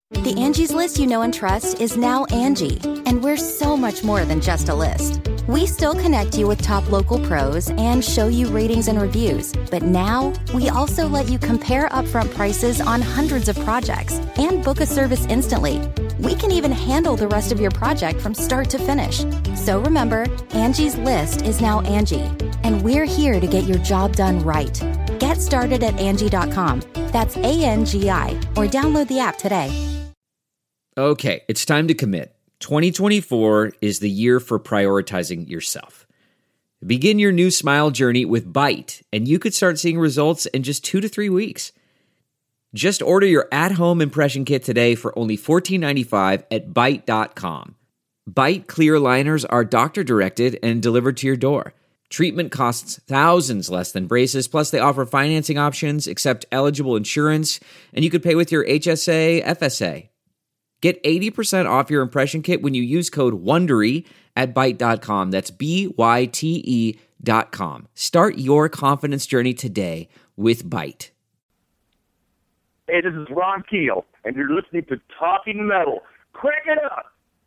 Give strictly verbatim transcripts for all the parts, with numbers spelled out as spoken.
The Angie's List you know and trust is now Angie, and we're so much more than just a list. We still connect you with top local pros and show you ratings and reviews, but now we also let you compare upfront prices on hundreds of projects and book a service instantly. We can even handle the rest of your project from start to finish. So remember, Angie's List is now Angie, and we're here to get your job done right. Get started at Angie dot com. That's A N G I, or download the app today. Okay, it's time to commit. twenty twenty-four is the year for prioritizing yourself. Begin your new smile journey with Byte, and you could start seeing results in just two to three weeks. Just order your at-home impression kit today for only fourteen ninety-five at Byte dot com. Byte clear aligners are doctor-directed and delivered to your door. Treatment costs thousands less than braces, plus they offer financing options, accept eligible insurance, and you could pay with your H S A, F S A. Get eighty percent off your impression kit when you use code WONDERY at Byte dot com. That's B Y T E dot com. Start your confidence journey today with Byte. Hey, this is Ron Keel, and you're listening to Talking Metal. Crank it up!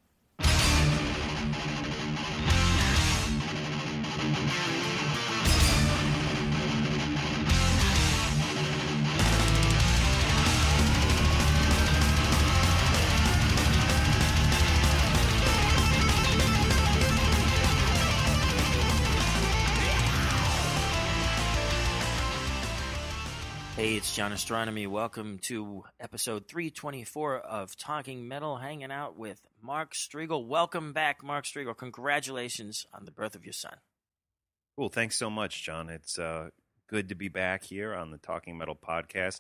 Hey, it's John Astronomy. Welcome to episode three twenty-four of Talking Metal, hanging out with Mark Strigl. Welcome back, Mark Strigl. Congratulations on the birth of your son. Cool. Thanks so much, John. It's uh, good to be back here on the Talking Metal podcast.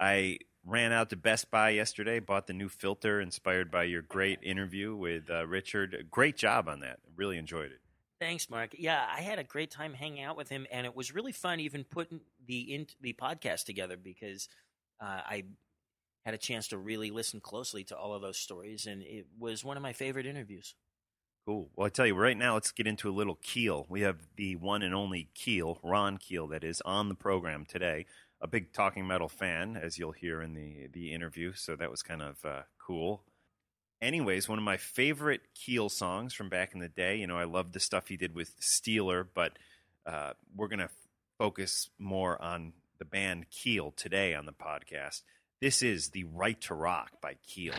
I ran out to Best Buy yesterday, bought the new filter inspired by your great interview with uh, Richard. Great job on that. Really enjoyed it. Thanks, Mark. Yeah, I had a great time hanging out with him, and it was really fun even putting the in, the podcast together because uh, I had a chance to really listen closely to all of those stories, and it was one of my favorite interviews. Cool. Well, I tell you, right now, let's get into a little Keel. We have the one and only Keel, Ron Keel, that is on the program today. A big Talking Metal fan, as you'll hear in the, the interview, so that was kind of uh, cool. Anyways, one of my favorite Keel songs from back in the day. You know, I love the stuff he did with Steeler, but uh, we're going to focus more on the band Keel today on the podcast. This is The Right to Rock by Keel.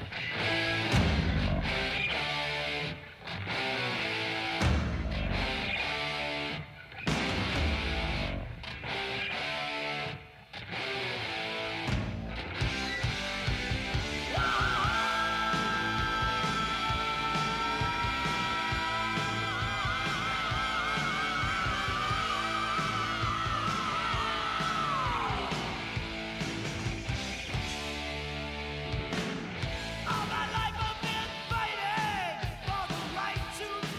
All my life I've been fighting for the right to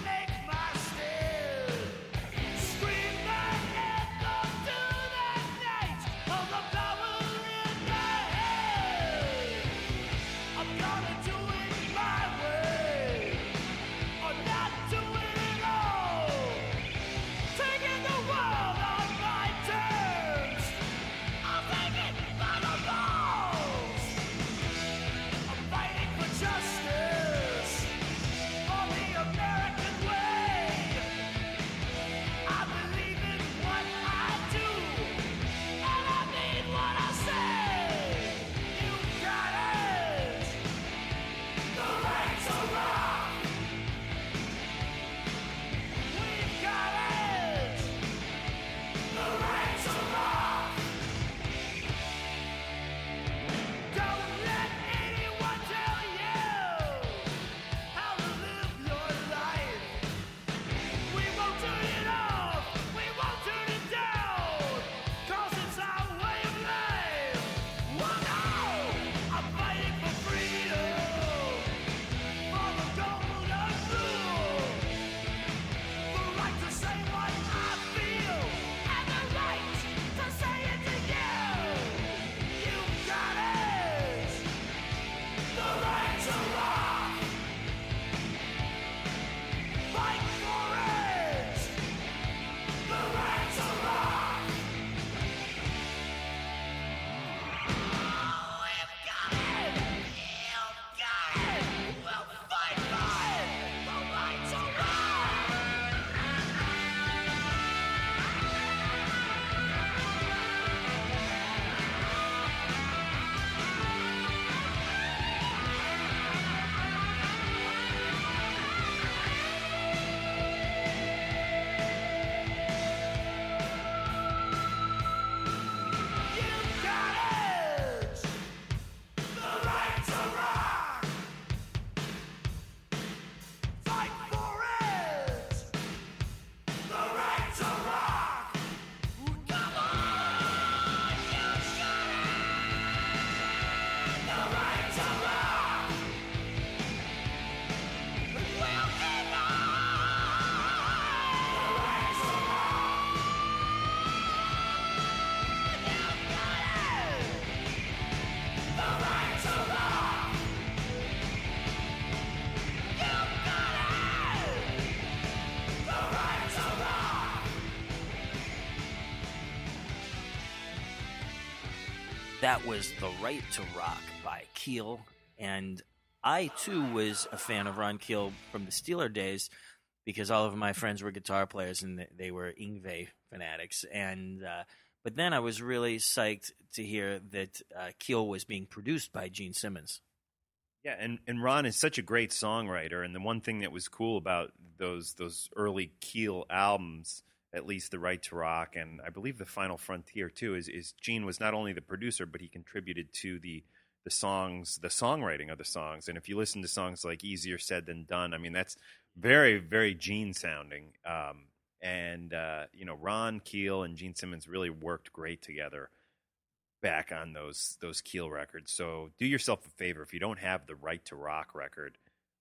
that was The Right to Rock by Keel. And I, too, was a fan of Ron Keel from the Steeler days because all of my friends were guitar players and they were Yngwie fanatics. And uh, but then I was really psyched to hear that uh, Keel was being produced by Gene Simmons. Yeah, and, and Ron is such a great songwriter, and the one thing that was cool about those those early Keel albums, at least The Right to Rock, and I believe The Final Frontier too, is, is Gene was not only the producer, but he contributed to the the songs, the songwriting of the songs. And if you listen to songs like Easier Said Than Done, I mean, that's very, very Gene sounding. Um, and, uh, you know, Ron Keel and Gene Simmons really worked great together back on those those Keel records. So do yourself a favor. If you don't have the Right to Rock record,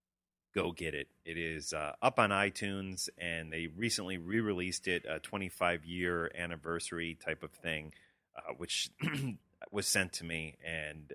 go get it. It is uh, up on iTunes, and they recently re-released it, a twenty-five year anniversary type of thing, uh, which was sent to me, and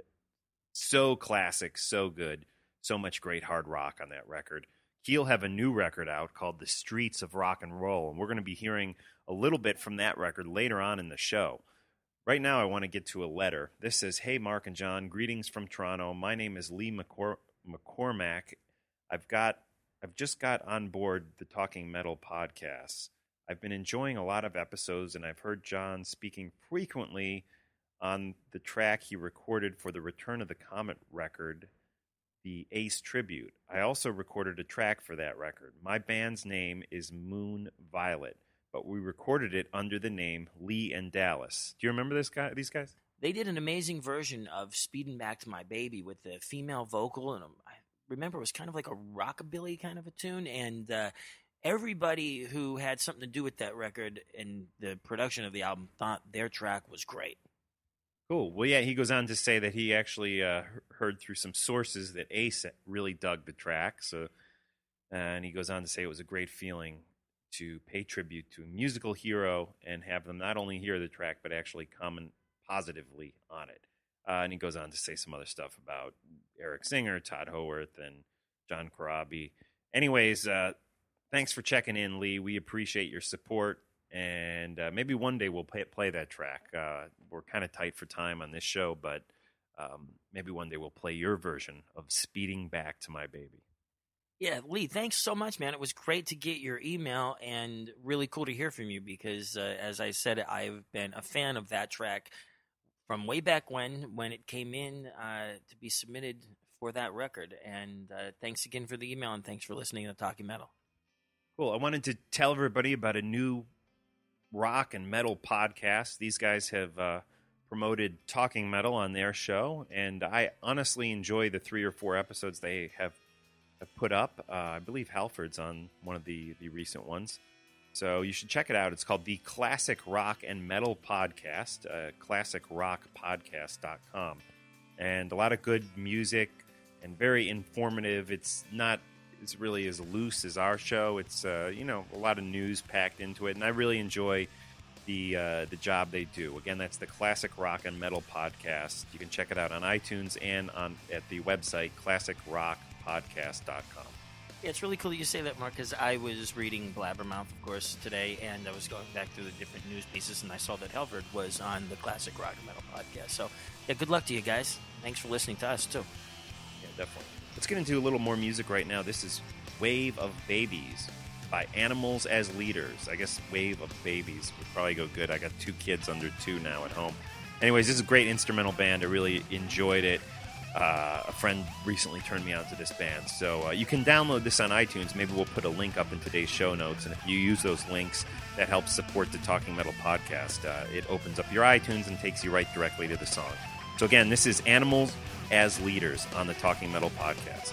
so classic, so good, so much great hard rock on that record. Keel have a new record out called The Streets of Rock and Roll, and we're going to be hearing a little bit from that record later on in the show. Right now, I want to get to a letter. This says, "Hey, Mark and John, greetings from Toronto. My name is Lee McCor- McCormack. I've got, I've just got on board the Talking Metal podcasts. I've been enjoying a lot of episodes, and I've heard John speaking frequently on the track he recorded for the Return of the Comet record, the Ace Tribute. I also recorded a track for that record. My band's name is Moon Violet, but we recorded it under the name Lee and Dallas." Do you remember this guy? These guys? They did an amazing version of Speeding Back to My Baby with the female vocal, and I remember it was kind of like a rockabilly kind of a tune, and uh, everybody who had something to do with that record and the production of the album thought their track was great. Cool. Well, yeah, he goes on to say that he actually uh, heard through some sources that Ace really dug the track. So, and he goes on to say it was a great feeling to pay tribute to a musical hero and have them not only hear the track, but actually comment positively on it. Uh, and he goes on to say some other stuff about Eric Singer, Todd Howarth, and John Corabi. Anyways, uh, thanks for checking in, Lee. We appreciate your support. And uh, maybe one day we'll play, play that track. Uh, we're kind of tight for time on this show, but um, maybe one day we'll play your version of Speeding Back to My Baby. Yeah, Lee, thanks so much, man. It was great to get your email and really cool to hear from you because, uh, as I said, I've been a fan of that track from way back when, when it came in uh, to be submitted for that record. And uh, thanks again for the email, and thanks for listening to Talking Metal. Cool. I wanted to tell everybody about a new rock and metal podcast. These guys have uh, promoted Talking Metal on their show, and I honestly enjoy the three or four episodes they have, have put up. Uh, I believe Halford's on one of the, the recent ones. So you should check it out. It's called the Classic Rock and Metal Podcast, uh, classic rock podcast dot com. And a lot of good music and very informative. It's not It's really as loose as our show. It's uh, you know a lot of news packed into it, and I really enjoy the uh, the job they do. Again, that's the Classic Rock and Metal Podcast. You can check it out on iTunes and on at the website classic rock podcast dot com. Yeah, it's really cool that you say that, Mark, because I was reading Blabbermouth, of course, today, and I was going back through the different news pieces, and I saw that Halford was on the Classic Rock and Metal Podcast. So, yeah, good luck to you guys. Thanks for listening to us, too. Yeah, definitely. Let's get into a little more music right now. This is Wave of Babies by Animals as Leaders. I guess Wave of Babies would probably go good. I got two kids under two now at home. Anyways, this is a great instrumental band. I really enjoyed it. Uh, a friend recently turned me on to this band. So uh, you can download this on iTunes. Maybe we'll put a link up in today's show notes. And if you use those links, that helps support the Talking Metal podcast. Uh, it opens up your iTunes and takes you right directly to the song. So again, this is Animals as Leaders on the Talking Metal podcast.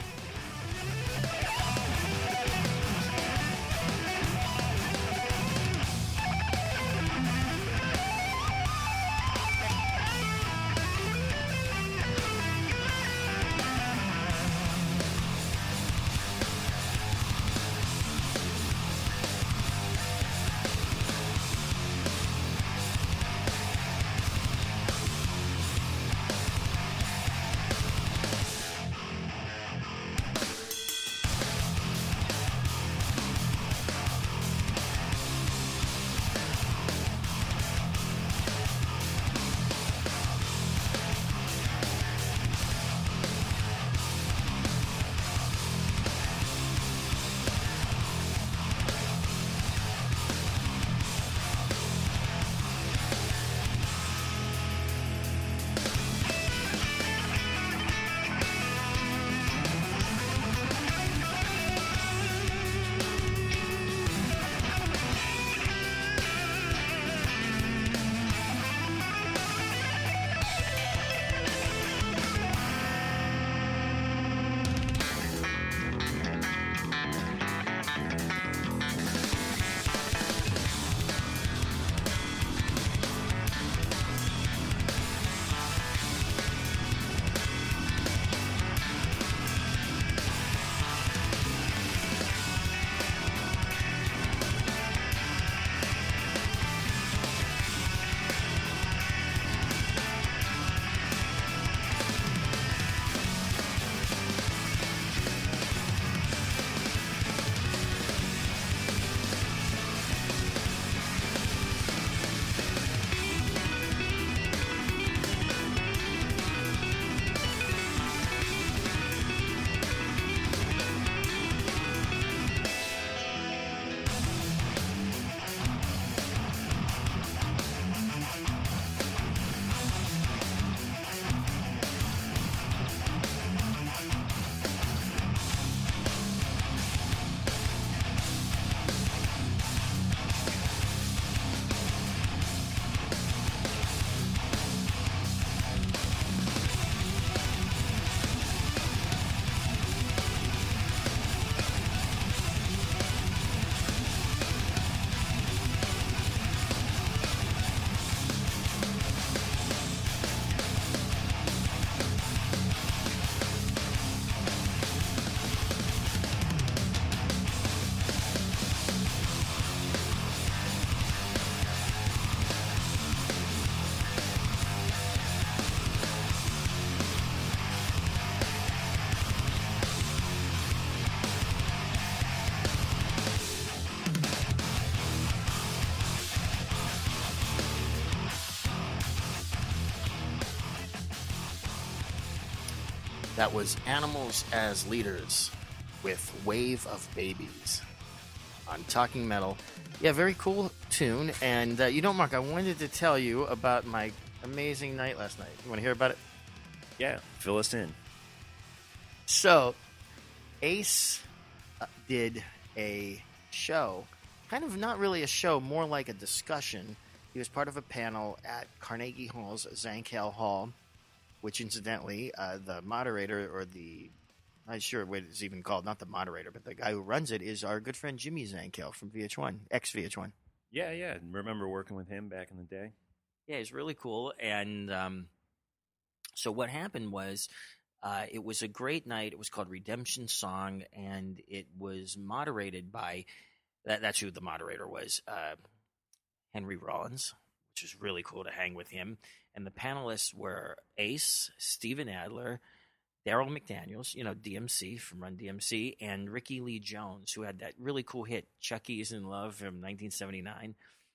That was Animals as Leaders with Wave of Babies on Talking Metal. Yeah, very cool tune. And uh, you know, Mark, I wanted to tell you about my amazing night last night. You want to hear about it? Yeah, fill us in. So, Ace uh, did a show, kind of not really a show, more like a discussion. He was part of a panel at Carnegie Hall's Zankel Hall, which incidentally, uh, the moderator or the, I'm not sure what it's even called, not the moderator, but the guy who runs it is our good friend Jimmy Zankel from V H one, ex-V H one. Yeah, yeah. Remember working with him back in the day? Yeah, he's really cool. And um, so what happened was uh, it was a great night. It was called Redemption Song, and it was moderated by, that, that's who the moderator was, uh, Henry Rollins, which was really cool to hang with him. And the panelists were Ace, Steven Adler, Daryl McDaniels, you know, D M C from Run D M C, and Ricky Lee Jones, who had that really cool hit, Chucky is in Love from nineteen seventy-nine.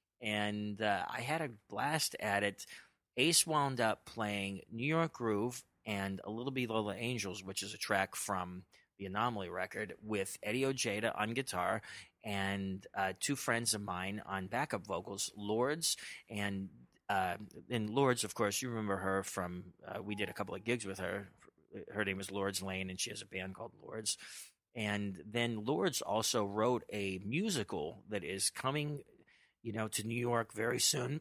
And uh, I had a blast at it. Ace wound up playing New York Groove and A Little Below the Angels, which is a track from the Anomaly record, with Eddie Ojeda on guitar and uh, two friends of mine on backup vocals, Lords and uh, and Lords, of course, you remember her from, uh, we did a couple of gigs with her. Her name was Lords Lane, and she has a band called Lords. And then Lords also wrote a musical that is coming, you know, to New York very soon,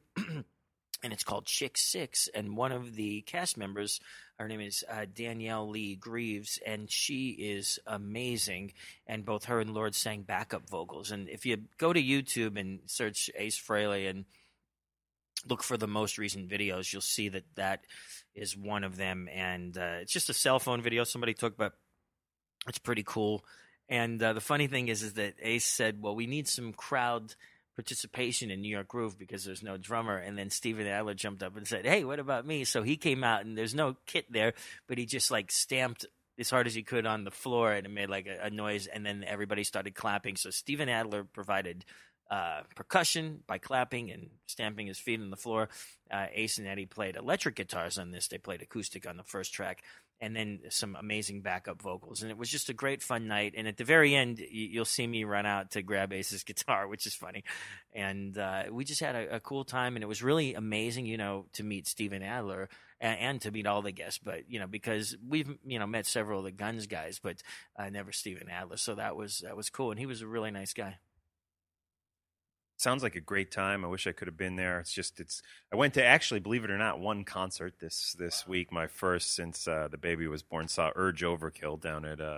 and it's called Chick Six. And one of the cast members, her name is uh, Danielle Lee Greaves, and she is amazing. And both her and Lords sang backup vocals. And if you go to YouTube and search Ace Frehley and look for the most recent videos, you'll see that that is one of them. And uh, it's just a cell phone video somebody took, but it's pretty cool. And uh, the funny thing is, is that Ace said, well, we need some crowd participation in New York Groove because there's no drummer. And then Steven Adler jumped up and said, hey, what about me? So he came out, and there's no kit there, but he just like stamped as hard as he could on the floor, and it made like a, a noise, and then everybody started clapping. So Steven Adler provided uh, percussion by clapping and stamping his feet on the floor. Uh, Ace and Eddie played electric guitars on this. They played acoustic on the first track, and then some amazing backup vocals. And it was just a great fun night. And at the very end, you'll see me run out to grab Ace's guitar, which is funny. And uh, we just had a, a cool time, and it was really amazing, you know, to meet Steven Adler and, and to meet all the guests. But, you know, because we've, you know, met several of the Guns guys, but uh, never Steven Adler. So that was, that was cool. And he was a really nice guy. Sounds like a great time. I wish I could have been there. It's just, it's, I went to actually, believe it or not, one concert this, this week, my first since uh, the baby was born. Saw Urge Overkill down at uh,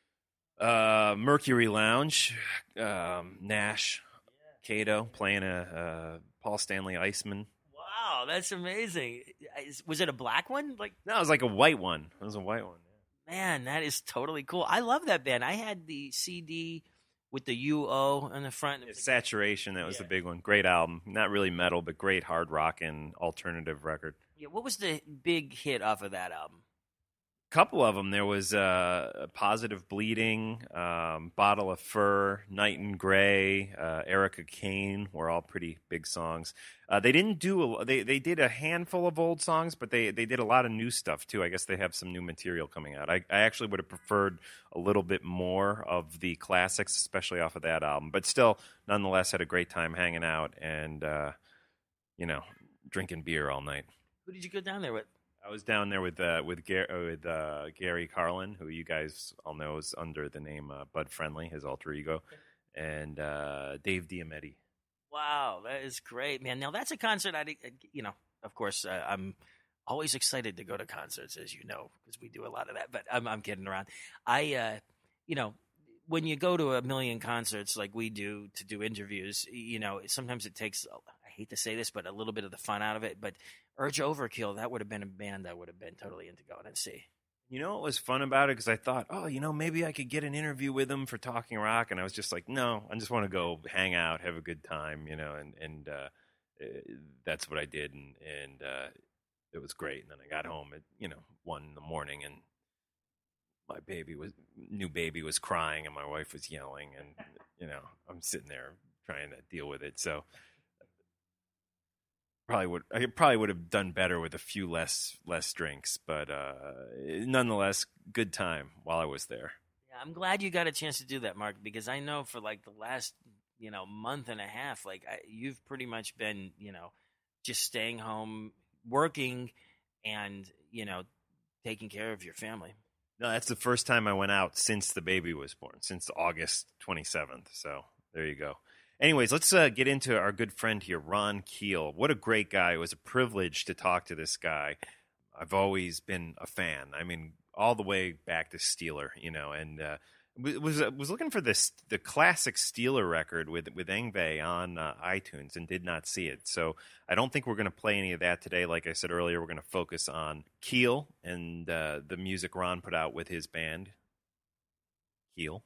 uh, Mercury Lounge. Um, Nash, Cato playing a uh, Paul Stanley Iceman. Wow, that's amazing. Was it a black one? Like, no, it was like a white one. It was a white one. Man, that is totally cool. I love that band. I had the C D with the U O on the front. It's Saturation, that was yeah. the big one. Great album. Not really metal, but great hard rock and alternative record. Yeah, what was the big hit off of that album? Couple of them. There was uh, Positive Bleeding, um, Bottle of Fur, Night and Gray, uh, Erica Kane were all pretty big songs. Uh, they didn't do a, they they did a handful of old songs, but they, they did a lot of new stuff too. I guess they have some new material coming out. I, I actually would have preferred a little bit more of the classics, especially off of that album. But still, nonetheless, had a great time hanging out and uh, you know, drinking beer all night. Who did you go down there with? I was down there with uh, with, Gar- with uh, Gary Carlin, who you guys all know is under the name uh, Bud Friendly, his alter ego, and uh, Dave Diometti. Wow, that is great, man. Now that's a concert I, you know, of course, uh, I'm always excited to go to concerts, as you know, because we do a lot of that. But I'm, I'm kidding around. I, uh, you know, when you go to a million concerts like we do to do interviews, you know, sometimes it takes, I hate to say this, but a little bit of the fun out of it. But Urge Overkill, that would have been a band I would have been totally into going and see. You know what was fun about it? Because I thought, oh, you know, maybe I could get an interview with them for Talking Rock. And I was just like, no, I just want to go hang out, have a good time, you know, and, and uh, that's what I did. And, and uh, it was great. And then I got home at, you know, one in the morning, and my baby was, new baby was crying, and my wife was yelling. And, you know, I'm sitting there trying to deal with it. So Probably would. I probably would have done better with a few less less drinks, but uh, nonetheless, good time while I was there. Yeah, I'm glad you got a chance to do that, Mark, because I know for like the last you know month and a half, like I, you've pretty much been you know just staying home, working, and you know taking care of your family. No, that's the first time I went out since the baby was born, since August twenty-seventh. So there you go. Anyways, let's uh, get into our good friend here, Ron Keel. What a great guy. It was a privilege to talk to this guy. I've always been a fan. I mean, all the way back to Steeler, you know, and uh, was was looking for this the classic Steeler record with with Yngwie on uh, iTunes and did not see it. So I don't think we're going to play any of that today. Like I said earlier, we're going to focus on Keel and uh, the music Ron put out with his band, Keel,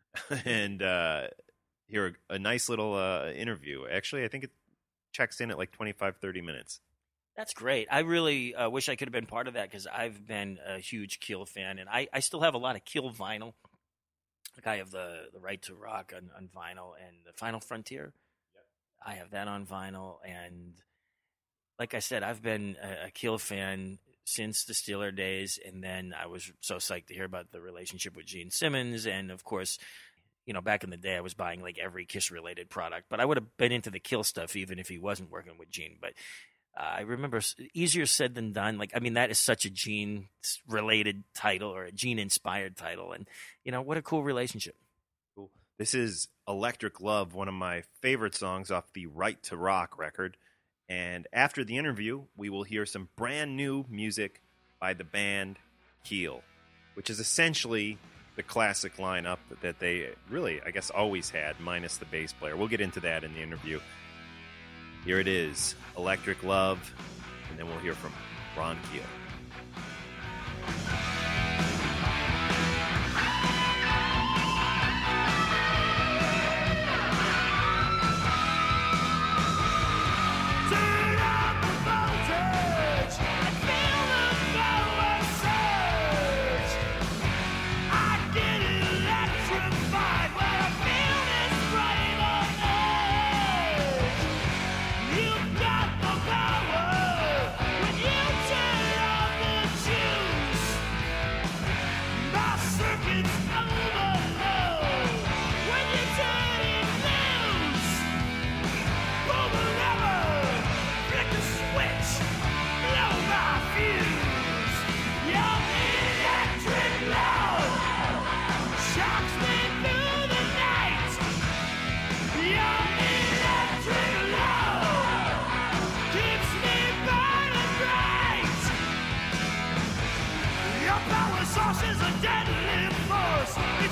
and uh, hear a, a nice little uh, interview. Actually, I think it checks in at like twenty-five, thirty minutes. That's great. I really uh, wish I could have been part of that because I've been a huge Keel fan, and I, I still have a lot of Keel vinyl. Like I have the, the Right to Rock on, on vinyl and the Final Frontier. Yep. I have that on vinyl, and like I said, I've been a, a Keel fan since the Steeler days, and then I was so psyched to hear about the relationship with Gene Simmons, and of course, you know, back in the day, I was buying like every Kiss-related product, but I would have been into the Keel stuff even if he wasn't working with Gene. But uh, I remember easier said than done. Like, I mean, that is such a Gene-related title or a Gene-inspired title, and you know, what a cool relationship. Cool. This is Electric Love, one of my favorite songs off the Right to Rock record. And after the interview, we will hear some brand new music by the band Keel, which is essentially the classic lineup that they really, I guess, always had, minus the bass player. We'll get into that in the interview. Here it is, Electric Love, and then we'll hear from Ron Keel. Is a deadly force.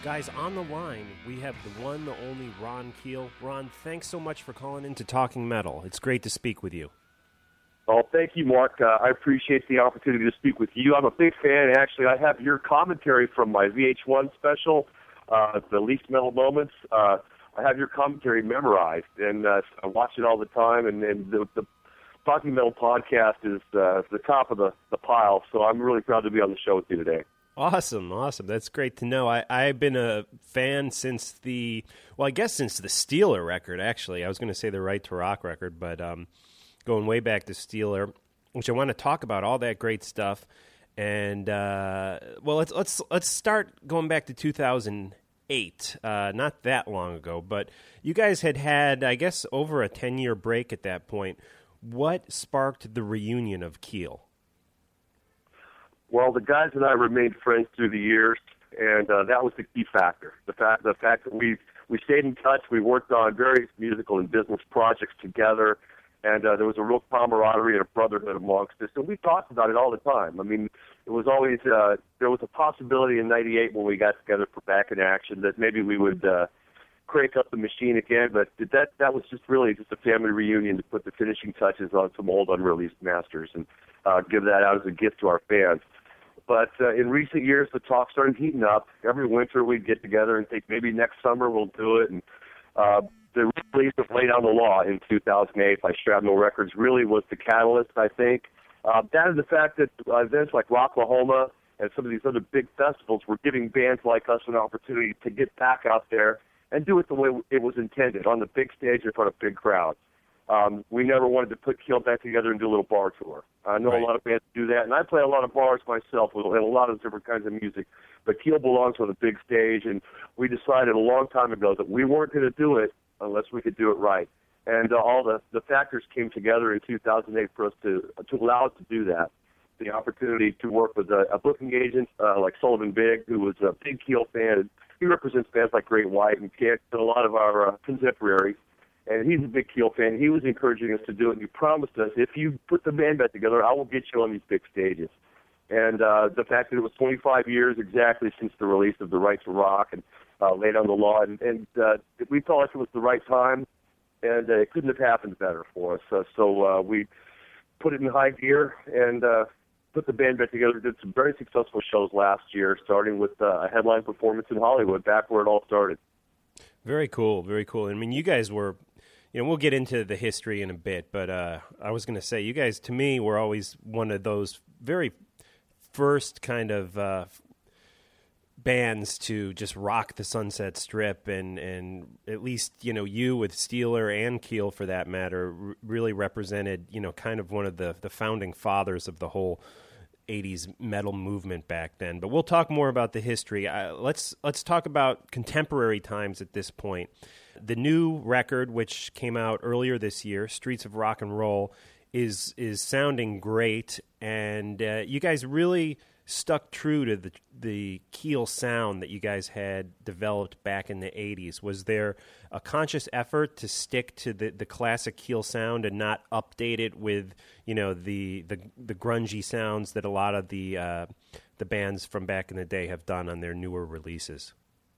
Guys, on the line, we have the one, the only Ron Keel. Ron, thanks so much for calling into Talking Metal. It's great to speak with you. Oh, thank you, Mark. Uh, I appreciate the opportunity to speak with you. I'm a big fan. Actually, I have your commentary from my V H one special, uh, The Least Metal Moments. Uh, I have your commentary memorized, and uh, I watch it all the time. And, and the, the Talking Metal podcast is uh, the top of the, the pile, so I'm really proud to be on the show with you today. Awesome, awesome. That's great to know. I, I've been a fan since the, well, I guess since the Steeler record, actually. I was going to say the Right to Rock record, but um, going way back to Steeler, which I want to talk about, all that great stuff. And, uh, well, let's, let's, let's start going back to two thousand eight, uh, not that long ago, but you guys had had, I guess, over a ten-year break at that point. What sparked the reunion of Keel? Well, the guys and I remained friends through the years, and uh, that was the key factor. The fact, the fact that we we stayed in touch, we worked on various musical and business projects together, and uh, there was a real camaraderie and a brotherhood amongst us. And we talked about it all the time. I mean, it was always uh, there was a possibility in ninety-eight when we got together for Back in Action that maybe we would uh, crank up the machine again. But that that was just really just a family reunion to put the finishing touches on some old unreleased masters and uh, give that out as a gift to our fans. But uh, in recent years, the talk started heating up. Every winter, we'd get together and think maybe next summer we'll do it. And uh, the release of Lay Down the Law in two thousand eight by Shrapnel Records really was the catalyst, I think. Uh, that and the fact that uh, events like Rocklahoma and some of these other big festivals were giving bands like us an opportunity to get back out there and do it the way it was intended, on the big stage in front of big crowds. Um, we never wanted to put Keel back together and do a little bar tour. I know right. a lot of bands do that, and I play a lot of bars myself with, and a lot of different kinds of music. But Keel belongs on the big stage, and we decided a long time ago that we weren't going to do it unless we could do it right. And uh, all the, the factors came together in two thousand eight for us to to allow us to do that. The opportunity to work with a, a booking agent uh, like Sullivan Big, who was a big Keel fan. He represents bands like Great White and Kick and a lot of our uh, contemporaries. And he's a big Keel fan. He was encouraging us to do it, and he promised us, if you put the band back together, I will get you on these big stages. And uh, the fact that it was twenty-five years exactly since the release of The Right to Rock and uh, Lay Down the Law, and, and uh, we felt like it was the right time, and uh, it couldn't have happened better for us. Uh, so uh, we put it in high gear and uh, put the band back together, did some very successful shows last year, starting with uh, a headline performance in Hollywood, back where it all started. Very cool, very cool. I mean, you guys were... You know, we'll get into the history in a bit, but uh, I was going to say, you guys, to me, were always one of those very first kind of uh, bands to just rock the Sunset Strip, and, and at least, you know, you with Steeler and Keel, for that matter, r- really represented, you know, kind of one of the, the founding fathers of the whole eighties metal movement back then. But we'll talk more about the history. Uh, let's let's talk about contemporary times at this point. The new record, which came out earlier this year, Streets of Rock and Roll, is is sounding great, and uh, you guys really stuck true to the the Keel sound that you guys had developed back in the eighties. Was there a conscious effort to stick to the, the classic Keel sound and not update it with, you know, the the, the grungy sounds that a lot of the uh, the bands from back in the day have done on their newer releases?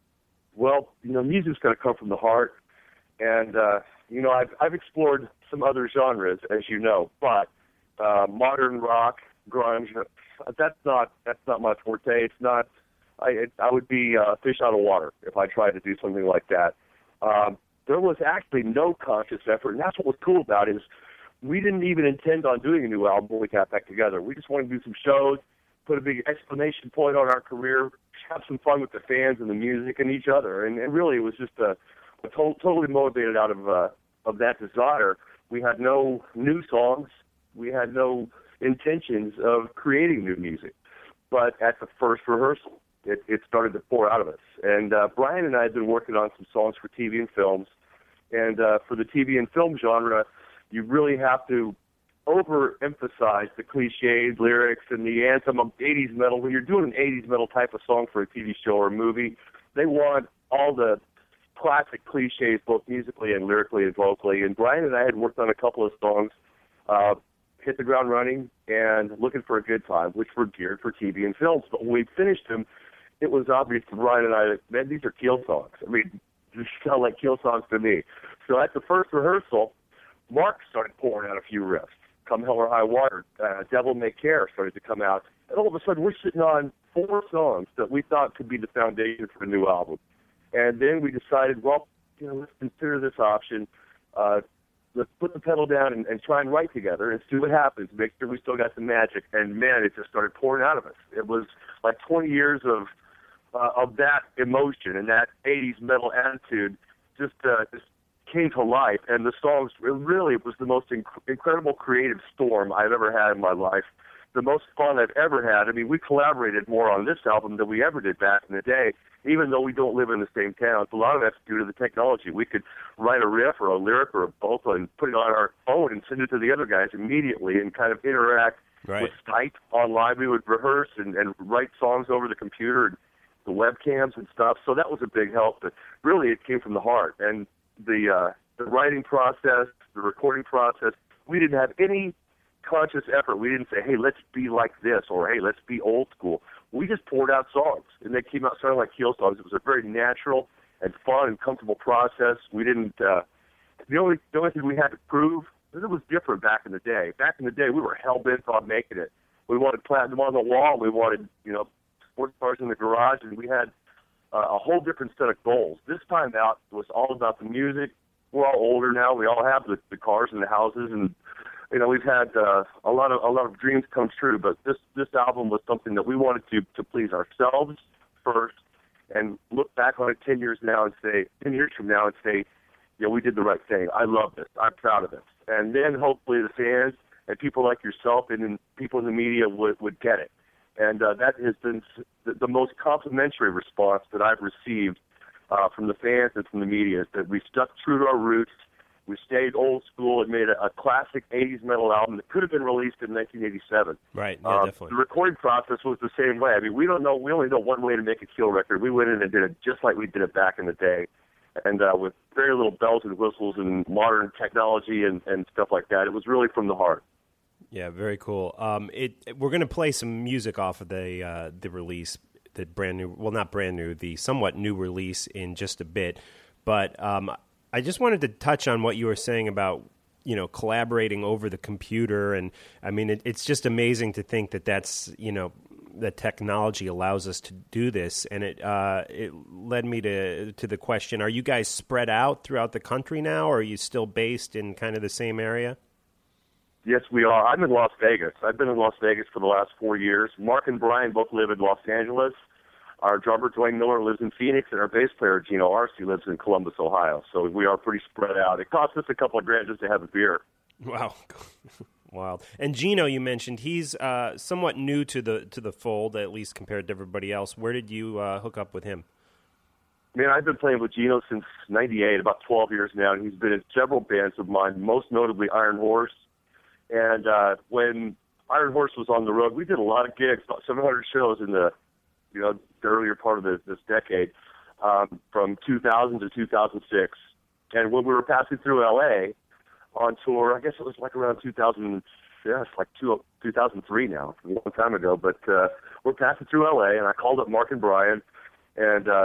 Well, you know, music's got to come from the heart, and uh, you know, I've I've explored some other genres, as you know, but uh, modern rock, grunge, that's not that's not my forte. It's not. I it, I would be a uh, fish out of water if I tried to do something like that. Um, there was actually no conscious effort, and that's what was cool about it, is we didn't even intend on doing a new album when we got back together. We just wanted to do some shows, put a big exclamation point on our career, have some fun with the fans and the music and each other. And, and really, it was just a, a to- totally motivated out of uh, of that desire. We had no new songs. We had no intentions of creating new music. But at the first rehearsal, it, it started to pour out of us. And uh, Brian and I had been working on some songs for T V and films. And uh, for the T V and film genre, you really have to overemphasize the cliches, lyrics, and the anthem of eighties metal. When you're doing an eighties metal type of song for a T V show or a movie, they want all the classic cliches, both musically and lyrically and vocally. And Brian and I had worked on a couple of songs, uh, Hit the Ground Running and Looking for a Good Time, which were geared for T V and films. But when we finished them, it was obvious to Ryan and I that, man, these are Keel songs. I mean, these sound like Keel songs to me. So at the first rehearsal, Mark started pouring out a few riffs. Come Hell or High Water, uh, Devil May Care started to come out. And all of a sudden, we're sitting on four songs that we thought could be the foundation for a new album. And then we decided, well, you know, let's consider this option. Uh, let's put the pedal down and, and try and write together and see what happens. Make sure we still got the magic. And, man, it just started pouring out of us. It was like twenty years of uh, of that emotion and that eighties metal attitude just, uh, just came to life. And the songs, it really was the most inc- incredible creative storm I've ever had in my life. The most fun I've ever had. I mean, we collaborated more on this album than we ever did back in the day, even though we don't live in the same town. A lot of that's due to the technology. We could write a riff or a lyric or a vocal and put it on our phone and send it to the other guys immediately and kind of interact right. with Skype online. We would rehearse and, and write songs over the computer and the webcams and stuff. So that was a big help. But really, it came from the heart. And the uh, the writing process, the recording process, we didn't have any conscious effort. We didn't say, hey, let's be like this, or hey, let's be old school. We just poured out songs, and they came out sounding like Keel songs. It was a very natural and fun and comfortable process. We didn't, uh, the only the only thing we had to prove, it was different back in the day. Back in the day, we were hell-bent on making it. We wanted platinum on the wall. We wanted, you know, sports cars in the garage, and we had uh, a whole different set of goals. This time out was all about the music. We're all older now. We all have the, the cars and the houses, and you know, we've had uh, a lot of a lot of dreams come true. But this this album was something that we wanted to to please ourselves first, and look back on it ten years now and say ten years from now and say, you know, we did the right thing. I love this. I'm proud of it. And then hopefully the fans and people like yourself and then people in the media would would get it. And uh, that has been the, the most complimentary response that I've received uh, from the fans and from the media, is that we stuck true to our roots. We stayed old school and made a, a classic eighties metal album that could have been released in nineteen eighty-seven. Right, yeah, uh, definitely. The recording process was the same way. I mean, we don't know. We only know one way to make a Keel record. We went in and did it just like we did it back in the day, and uh, with very little bells and whistles and modern technology and, and stuff like that. It was really from the heart. Yeah, very cool. Um, it we're going to play some music off of the uh, the release, the brand new, well, not brand new, the somewhat new release in just a bit, but um, I just wanted to touch on what you were saying about, you know, collaborating over the computer. And I mean, it, it's just amazing to think that that's, you know, that technology allows us to do this. And it uh, it led me to to the question, are you guys spread out throughout the country now, or are you still based in kind of the same area? Yes, we are. I'm in Las Vegas. I've been in Las Vegas for the last four years. Mark and Brian both live in Los Angeles. Our drummer, Dwayne Miller, lives in Phoenix, and our bass player, Gino Arce, lives in Columbus, Ohio. So we are pretty spread out. It costs us a couple of grand just to have a beer. Wow. Wild. And Gino, you mentioned, he's uh, somewhat new to the to the fold, at least compared to everybody else. Where did you uh, hook up with him? Man, I've been playing with Gino since ninety-eight, about twelve years now, and he's been in several bands of mine, most notably Iron Horse. And uh, when Iron Horse was on the road, we did a lot of gigs, about seven hundred shows in the, you know, the earlier part of the, this decade, um, from two thousand to two thousand six. And when we were passing through L A on tour, I guess it was like around two thousand, yeah, it's like two, two thousand three now, a long time ago. But uh, we're passing through L A, and I called up Mark and Brian and uh,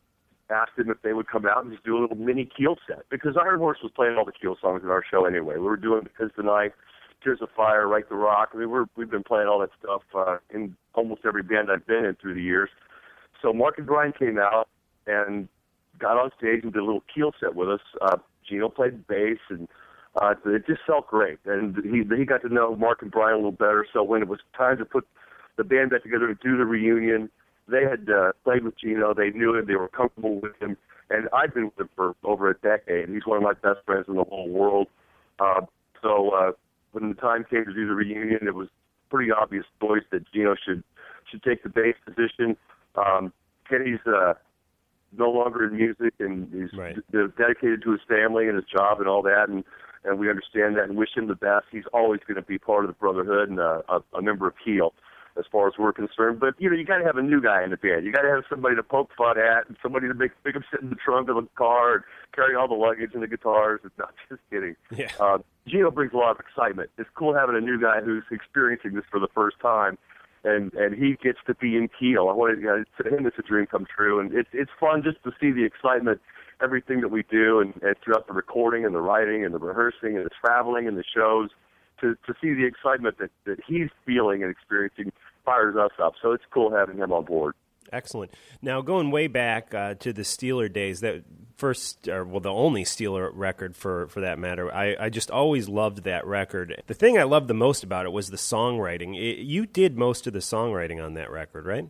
asked them if they would come out and just do a little mini Keel set, because Iron Horse was playing all the Keel songs in our show anyway. We were doing Because the Night, Tears of Fire, Right the Rock. I mean, we're, we've been playing all that stuff uh, in almost every band I've been in through the years. So Mark and Brian came out and got on stage and did a little Keel set with us. Uh, Gino played bass, and uh, it just felt great. And he he got to know Mark and Brian a little better. So when it was time to put the band back together to do the reunion, they had uh, played with Gino. They knew him. They were comfortable with him. And I've been with him for over a decade. He's one of my best friends in the whole world. Uh, so uh, when the time came to do the reunion, it was pretty obvious choice that Gino should should take the bass position. Um, Kenny's uh, no longer in music, and he's right. d- dedicated to his family and his job and all that, and, and we understand that and wish him the best. He's always going to be part of the Brotherhood and uh, a, a member of Keel, as far as we're concerned. But, you know, you got to have a new guy in the band. You got to have somebody to poke fun at and somebody to make, make him sit in the trunk of the car and carry all the luggage and the guitars. It's not just kidding. Yeah. Uh, Gino brings a lot of excitement. It's cool having a new guy who's experiencing this for the first time. and and he gets to be in Kiel. I wanted, you know, for him, it's a dream come true, and it's it's fun just to see the excitement, everything that we do, and, and throughout the recording and the writing and the rehearsing and the traveling and the shows, to to see the excitement that that he's feeling and experiencing fires us up. So it's cool having him on board. Excellent. Now, going way back uh, to the Steeler days, that first, or well, the only Steeler record for, for that matter, I, I just always loved that record. The thing I loved the most about it was the songwriting. It, you did most of the songwriting on that record, right?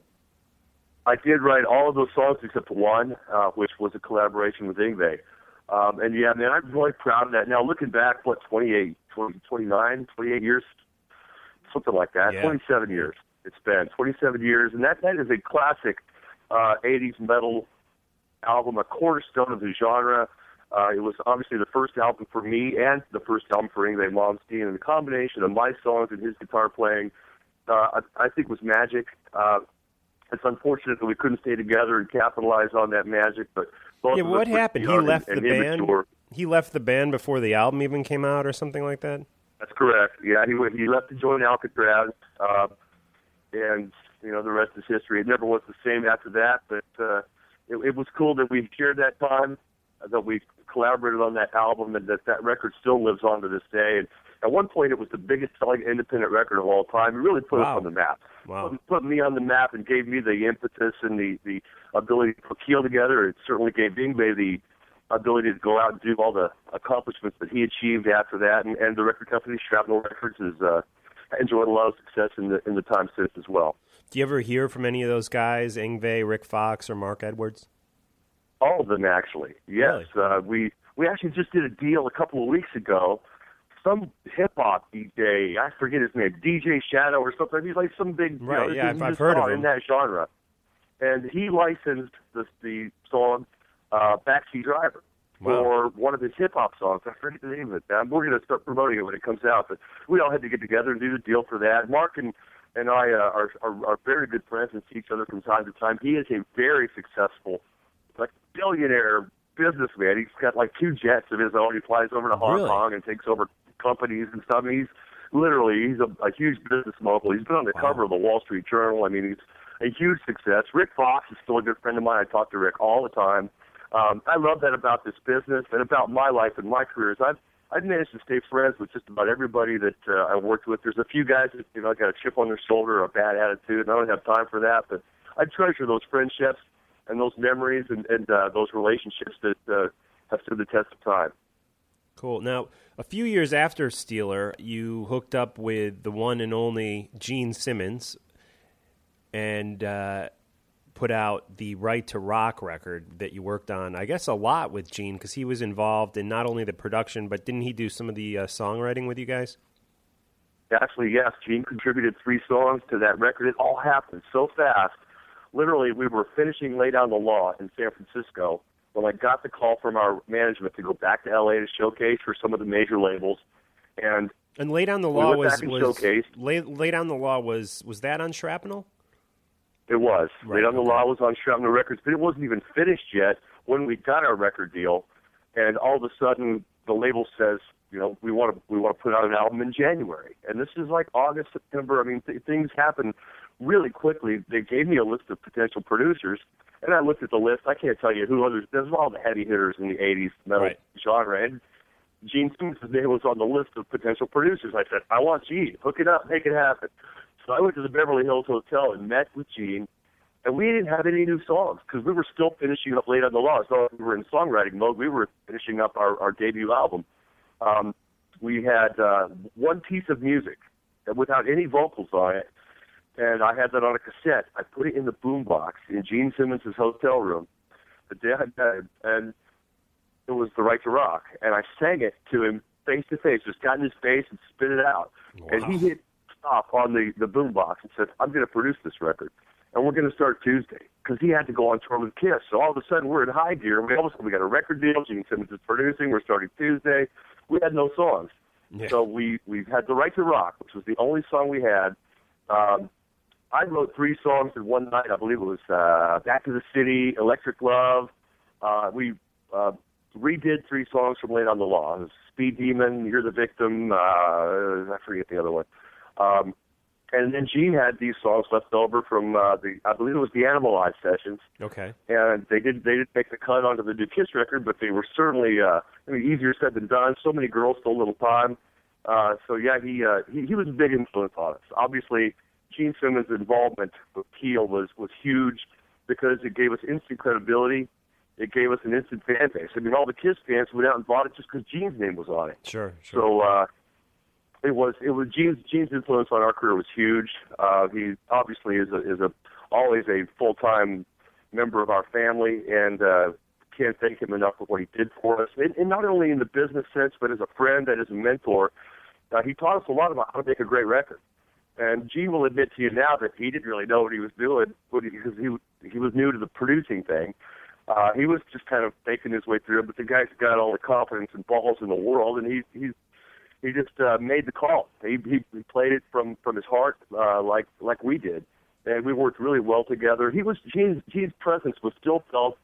I did write all of those songs except one, uh, which was a collaboration with Yngwie. Um, and yeah, man, I'm really proud of that. Now, looking back, what, twenty-eight, twenty, twenty-nine, twenty-eight years? Something like that, yeah. twenty-seven years. It's been twenty-seven years, and that, that is a classic uh, eighties metal album, a cornerstone of the genre. Uh, it was obviously the first album for me and the first album for Yngwie Malmsteen, and the combination of my songs and his guitar playing, uh, I, I think was magic. Uh, it's unfortunate that we couldn't stay together and capitalize on that magic, but both yeah, of what us were happened? He young left and, the and band. immature. He left the band before the album even came out, or something like that. That's correct. Yeah, he went, he left to join Alcatraz. Uh, And, you know, the rest is history. It never was the same after that, but uh, it, it was cool that we shared that time, that we collaborated on that album, and that that record still lives on to this day. And at one point, it was the biggest selling independent record of all time. It really put Wow. us on the map. Wow. Put, put me on the map and gave me the impetus and the, the ability to put Keel together. It certainly gave Yngwie the ability to go out and do all the accomplishments that he achieved after that. And, and the record company, Shrapnel Records, is uh, enjoyed a lot of success in the in the time since as well. Do you ever hear from any of those guys, Yngwie, Rick Fox, or Mark Edwards? All of them, actually. Yes, Really? uh, we we actually just did a deal a couple of weeks ago. Some hip hop D J, I forget his name, D J Shadow or something. He's like some big, Right, you know, yeah, he's I've- I've just heard of on him. in that genre, and he licensed the the song uh, "Backseat Driver." Wow. Or one of his hip-hop songs. I forget the name of it. Um, we're going to start promoting it when it comes out. But we all had to get together and do the deal for that. Mark and, and I uh, are, are, are very good friends and see each other from time to time. He is a very successful, like, billionaire businessman. He's got, like, two jets of his own. He flies over to Hong Really? Kong and takes over companies and stuff. I mean, he's literally, he's a, a huge business mogul. He's been on the Wow. cover of the Wall Street Journal. I mean, he's a huge success. Rick Fox is still a good friend of mine. I talk to Rick all the time. Um, I love that about this business and about my life and my careers. I've I've managed to stay friends with just about everybody that uh, I worked with. There's a few guys that, you know, got a chip on their shoulder or a bad attitude, and I don't have time for that. But I treasure those friendships and those memories and, and uh, those relationships that uh, have stood the test of time. Cool. Now, a few years after Steeler, you hooked up with the one and only Gene Simmons and uh, put out the Right to Rock record that you worked on, I guess, a lot with Gene, because he was involved in not only the production, but didn't he do some of the uh, songwriting with you guys? Actually, yes, Gene contributed three songs to that record. It all happened so fast. Literally, we were finishing Lay Down the Law in San Francisco when I got the call from our management to go back to L A to showcase for some of the major labels. And And Lay Down the we Law went was back and was showcased. Lay, Lay Down the Law was was that on Shrapnel? It was. Right, Lay Down the okay. Law was on Shrapnel Records, but it wasn't even finished yet when we got our record deal. And all of a sudden, the label says, you know, we want to we want to put out an album in January. And this is like August, September. I mean, th- things happen really quickly. They gave me a list of potential producers, and I looked at the list. I can't tell you who others. There's all the heavy hitters in the eighties metal Right. genre. And Gene Simmons' name was on the list of potential producers. I said, I want Gene. Hook it up. Make it happen. So I went to the Beverly Hills Hotel and met with Gene, and we didn't have any new songs because we were still finishing up Late on the Law. So we were in songwriting mode. We were finishing up our, our debut album. Um, we had uh, one piece of music without any vocals on it, and I had that on a cassette. I put it in the boombox in Gene Simmons' hotel room the day I met him, and it was The Right to Rock. And I sang it to him face to face, just got in his face and spit it out. Wow. And he hit stop on the, the boombox and said, I'm going to produce this record. And we're going to start Tuesday, because he had to go on tour with Kiss. So all of a sudden, we're in high gear. We all of a sudden we got a record deal. Gene Simmons is producing. We're starting Tuesday. We had no songs. Yeah. So we, we had The Right to Rock, which was the only song we had. Um, I wrote three songs in one night. I believe it was uh, Back to the City, Electric Love. Uh, we uh, redid three songs from Late on the Law. It was Speed Demon, You're the Victim. Uh, I forget the other one. Um, And then Gene had these songs left over from uh, the, I believe it was the Animalize sessions. Okay. And they did they did make the cut onto the New Kiss record, but they were certainly uh, I mean, easier said than done. So many girls, so little time. Uh, so yeah, he, uh, he he was a big influence on us. Obviously, Gene Simmons' involvement with Keel was was huge because it gave us instant credibility. It gave us an instant fan base. I mean, all the Kiss fans went out and bought it just because Gene's name was on it. Sure. sure. So. Uh, It was it was Gene's Gene's influence on our career was huge. Uh, he obviously is a, is a always a full time member of our family, and uh, can't thank him enough for what he did for us. And, and not only in the business sense, but as a friend and as a mentor, uh, he taught us a lot about how to make a great record. And Gene will admit to you now that he didn't really know what he was doing because he he was new to the producing thing. Uh, he was just kind of making his way through it. But the guy's got all the confidence and balls in the world, and he he's He just uh, made the call. He, he he played it from, from his heart, uh, like like we did, and we worked really well together. He was Gene's, Gene's presence was still felt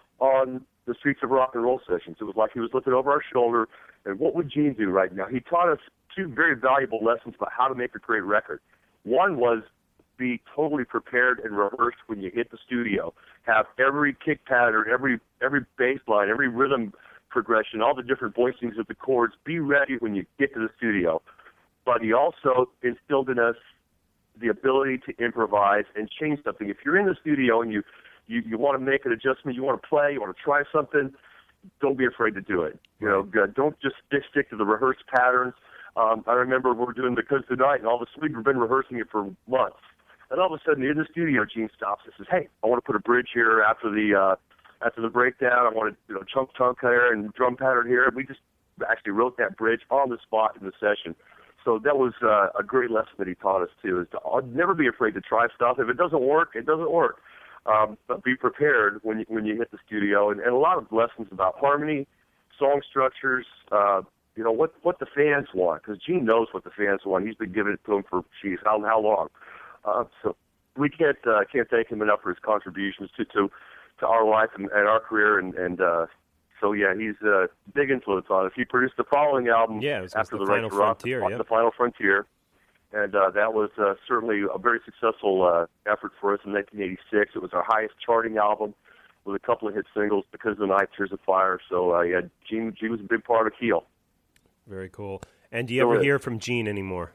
on the streets of rock and roll sessions. It was like he was looking over our shoulder. And what would Gene do right now? He taught us two very valuable lessons about how to make a great record. One was be totally prepared and rehearsed when you hit the studio. Have every kick pattern, every every bass line, every rhythm progression, all the different voicings of the chords, be ready when you get to the studio. But he also instilled in us the ability to improvise and change something. If you're in the studio and you, you, you want to make an adjustment, you want to play, you want to try something, don't be afraid to do it. You know, don't just stick, stick to the rehearsed patterns. Um, I remember we were doing Because Tonight, and all of a sudden we've been rehearsing it for months. And all of a sudden in the studio, Gene stops and says, hey, I want to put a bridge here after the uh, After the breakdown. I wanted, you know, chunk chunk here and drum pattern here. We just actually wrote that bridge on the spot in the session. So that was uh, a great lesson that he taught us too, is to never be afraid to try stuff. If it doesn't work, it doesn't work. Um, but be prepared when you, when you hit the studio. And, and a lot of lessons about harmony, song structures, uh, you know, what, what the fans want. Because Gene knows what the fans want. He's been giving it to them for, geez, how, how long? Uh, so we can't uh, can't thank him enough for his contributions to, to to our life and, and our career, and, and uh, so yeah, he's a big influence on us. He produced the following album yeah, it was after the, the Final Frontier, the, yeah. the Final Frontier, and uh, that was uh, certainly a very successful uh, effort for us in nineteen eighty-six. It was our highest charting album with a couple of hit singles, Because the Night, Tears of Fire. So uh, yeah, Gene, Gene was a big part of Keel. Very cool. And do you So ever it- hear from Gene anymore?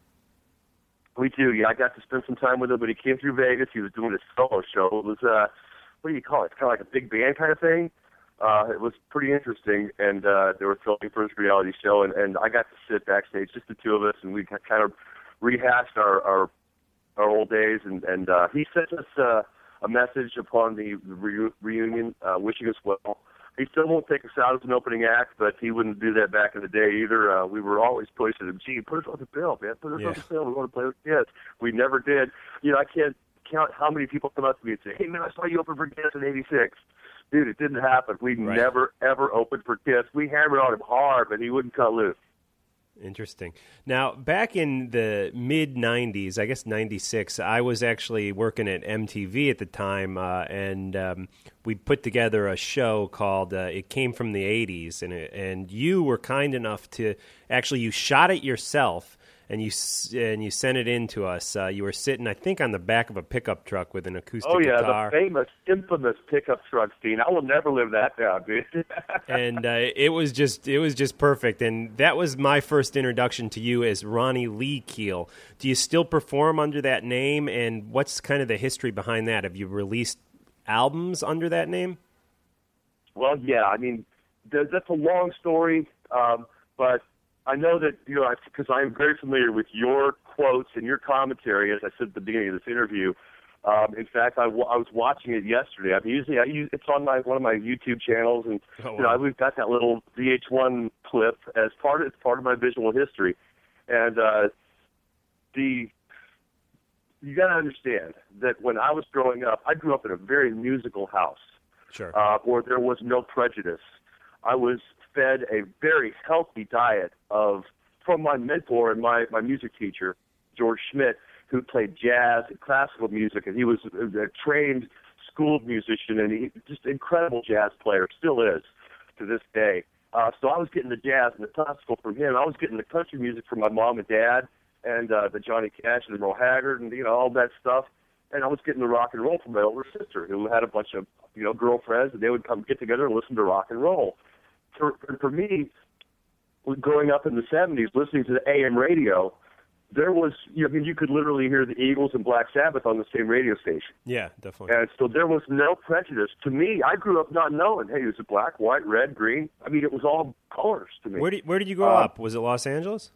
We do, yeah. I got to spend some time with him, but he came through Vegas. He was doing a solo show. It was, uh, what do you call it? It's kind of like a big band kind of thing. Uh, it was pretty interesting, and uh, they were filming for his reality show, and, and I got to sit backstage, just the two of us, and we kind of rehashed our our, our old days, and, and uh, he sent us uh, a message upon the re- reunion, uh, wishing us well. He still won't take us out as an opening act, but he wouldn't do that back in the day either. Uh, we were always pushing him, gee, put us on the bill, man, put us Yeah. on the bill. We want to play with kids. We never did. You know, I can't count how many people come up to me and say, hey, man, I saw you open for Kiss in eighty-six. Dude, it didn't happen. We Right. never, ever opened for Kiss. We hammered on him hard, but he wouldn't cut loose. Interesting. Now, back in the mid nineties, I guess ninety-six, I was actually working at M T V at the time, uh, and um, we put together a show called uh, It Came from the eighties, and it, and you were kind enough to actually, you shot it yourself, and you s- and you sent it in to us. Uh, you were sitting, I think, on the back of a pickup truck with an acoustic Oh, yeah, guitar. the famous, infamous pickup truck scene. I will never live that down, dude. and uh, it was just it was just perfect, and that was my first introduction to you as Ronnie Lee Keel. Do you still perform under that name, and what's kind of the history behind that? Have you released albums under that name? Well, yeah, I mean, th- that's a long story, um, but I know that, you know, because I'm very familiar with your quotes and your commentary, as I said at the beginning of this interview. Um, in fact, I, w- I was watching it yesterday. I mean, usually I use, it's on my one of my YouTube channels, and Oh, wow. you know, we've got that little V H one clip as part of it's part of my visual history, and uh, the you got to understand that when I was growing up, I grew up in a very musical house. Sure. Uh, where there was no prejudice. I was fed a very healthy diet of from my mentor and my, my music teacher, George Schmidt, who played jazz and classical music, and he was a, a trained schooled musician, and he just incredible jazz player, still is to this day. Uh, so I was getting the jazz and the classical from him. I was getting the country music from my mom and dad, and uh, the Johnny Cash and the Merle Haggard and, you know, all that stuff. And I was getting the rock and roll from my older sister, who had a bunch of, you know, girlfriends, and they would come get together and listen to rock and roll. For, for me, growing up in the seventies, listening to the A M radio, there was, you know, I mean, you could literally hear the Eagles and Black Sabbath on the same radio station. Yeah, definitely. And so there was no prejudice. To me, I grew up not knowing, hey, is it black, white, red, green? I mean, it was all colors to me. Where did, where did you grow uh, up? Was it Los Angeles?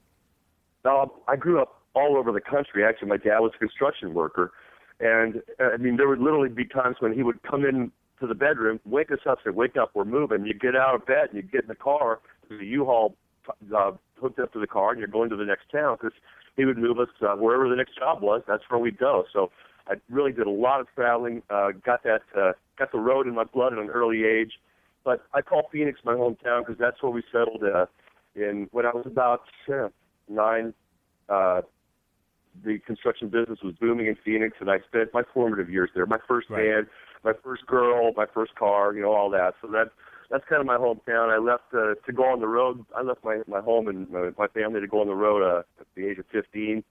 Uh, I grew up all over the country. Actually, my dad was a construction worker. And, uh, I mean, there would literally be times when he would come in to the bedroom, wake us up, say, wake up, we're moving. You get out of bed and you get in the car, there's a U-Haul uh, hooked up to the car, and you're going to the next town, because he would move us uh, wherever the next job was. That's where we'd go. So I really did a lot of traveling, uh, got that, uh, got the road in my blood at an early age. But I call Phoenix my hometown because that's where we settled uh, in when I was about uh, nine. Uh, the construction business was booming in Phoenix, and I spent my formative years there. My first Right. band, my first girl, my first car, you know, all that. So that that's kind of my hometown. I left uh, to go on the road. I left my my home and my, my family to go on the road uh, at the age of fifteen.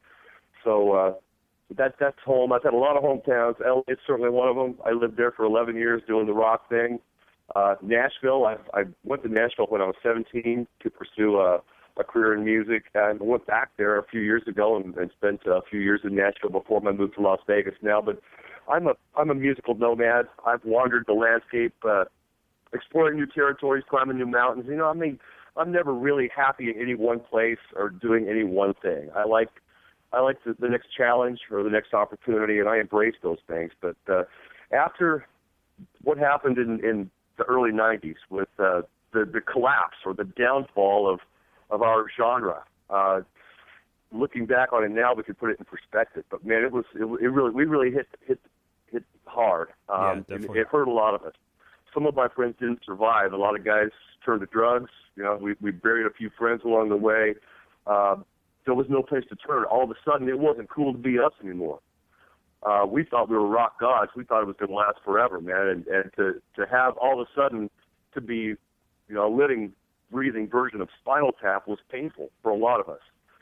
So uh, that that's home. I've had a lot of hometowns. L A is certainly one of them. I lived there for eleven years doing the rock thing. Uh, Nashville. I I went to Nashville when I was seventeen to pursue a, a career in music, and I went back there a few years ago and, and spent a few years in Nashville before my move to Las Vegas now. But I'm a I'm a musical nomad. I've wandered the landscape, uh, exploring new territories, climbing new mountains. You know, I mean, I'm never really happy in any one place or doing any one thing. I like I like the, the next challenge or the next opportunity, and I embrace those things. But uh, after what happened in, in the early nineties with uh, the, the collapse or the downfall of, of our genre, uh, looking back on it now, we could put it in perspective. But man, it was it, it really we really hit hit hit hard. Um, Yeah, it, definitely. it hurt a lot of us. Some of my friends didn't survive. A lot of guys turned to drugs. You know, we we buried a few friends along the way. Uh, there was no place to turn. All of a sudden, it wasn't cool to be us anymore. Uh, we thought we were rock gods. We thought it was going to last forever, man. And, and to, to have all of a sudden to be, you know, a living, breathing version of Spinal Tap was painful for a lot of us.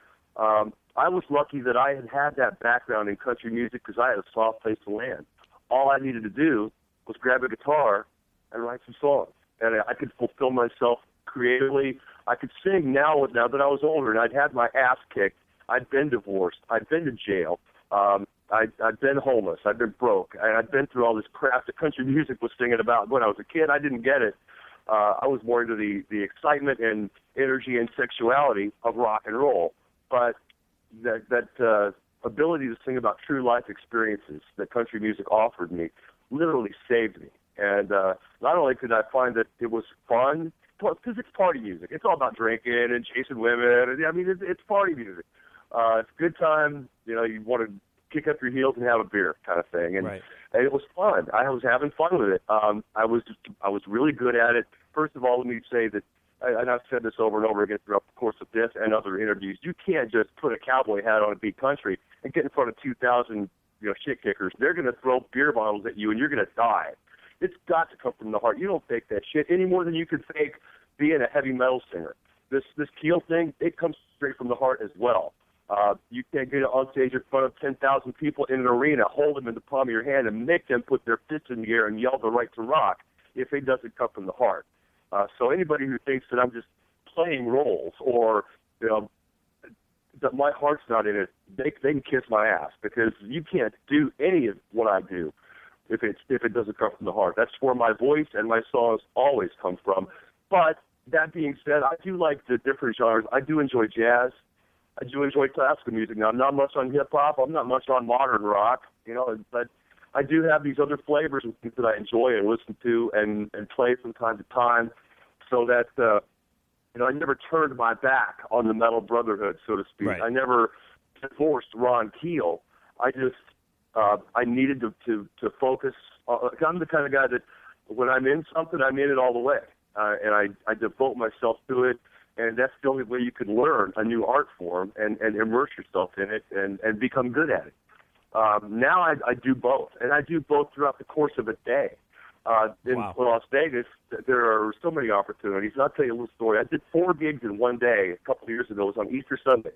Um, I was lucky that I had had that background in country music because I had a soft place to land. All I needed to do was grab a guitar and write some songs. And I could fulfill myself creatively. I could sing now, now that I was older, and I'd had my ass kicked. I'd been divorced. I'd been to jail. Um, I'd, I'd been homeless. I'd been broke. I, I'd been through all this crap that country music was singing about. When I was a kid, I didn't get it. Uh, I was more into the, the excitement and energy and sexuality of rock and roll. But that, that uh, ability to sing about true life experiences that country music offered me literally saved me. And uh, not only could I find that it was fun, because it's party music. It's all about drinking and chasing women. And, I mean, it's, it's party music. Uh, it's a good time. You know, you want to kick up your heels and have a beer kind of thing. And, Right. and it was fun. I was having fun with it. Um, I was just, I was really good at it. First of all, let me say that, and I've said this over and over again throughout the course of this and other interviews, you can't just put a cowboy hat on and be country and get in front of two thousand you know, shit kickers. They're going to throw beer bottles at you and you're going to die. It's got to come from the heart. You don't fake that shit any more than you could fake being a heavy metal singer. This this Keel thing, it comes straight from the heart as well. Uh, you can't get on stage in front of ten thousand people in an arena, hold them in the palm of your hand, and make them put their fists in the air and yell the right to rock if it doesn't come from the heart. Uh, so anybody who thinks that I'm just playing roles or, you know, that my heart's not in it, they, they can kiss my ass, because you can't do any of what I do if it's if it doesn't come from the heart. That's where my voice and my songs always come from. But that being said, I do like the different genres. I do enjoy jazz. I do enjoy classical music. Now, I'm not much on hip-hop. I'm not much on modern rock, you know, but I do have these other flavors and things that I enjoy and listen to and, and play from time to time, so that, uh, you know, I never turned my back on the metal brotherhood, so to speak. Right. I never divorced Ron Keel. I just, uh, I needed to, to, to focus. Uh, I'm the kind of guy that when I'm in something, I'm in it all the way. Uh, and I, I devote myself to it. And that's the only way you can learn a new art form and, and immerse yourself in it and, and become good at it. Um, now I, I do both, and I do both throughout the course of a day. Uh, in Wow. Las Vegas, there are so many opportunities. And I'll tell you a little story. I did four gigs in one day a couple of years ago. It was on Easter Sunday.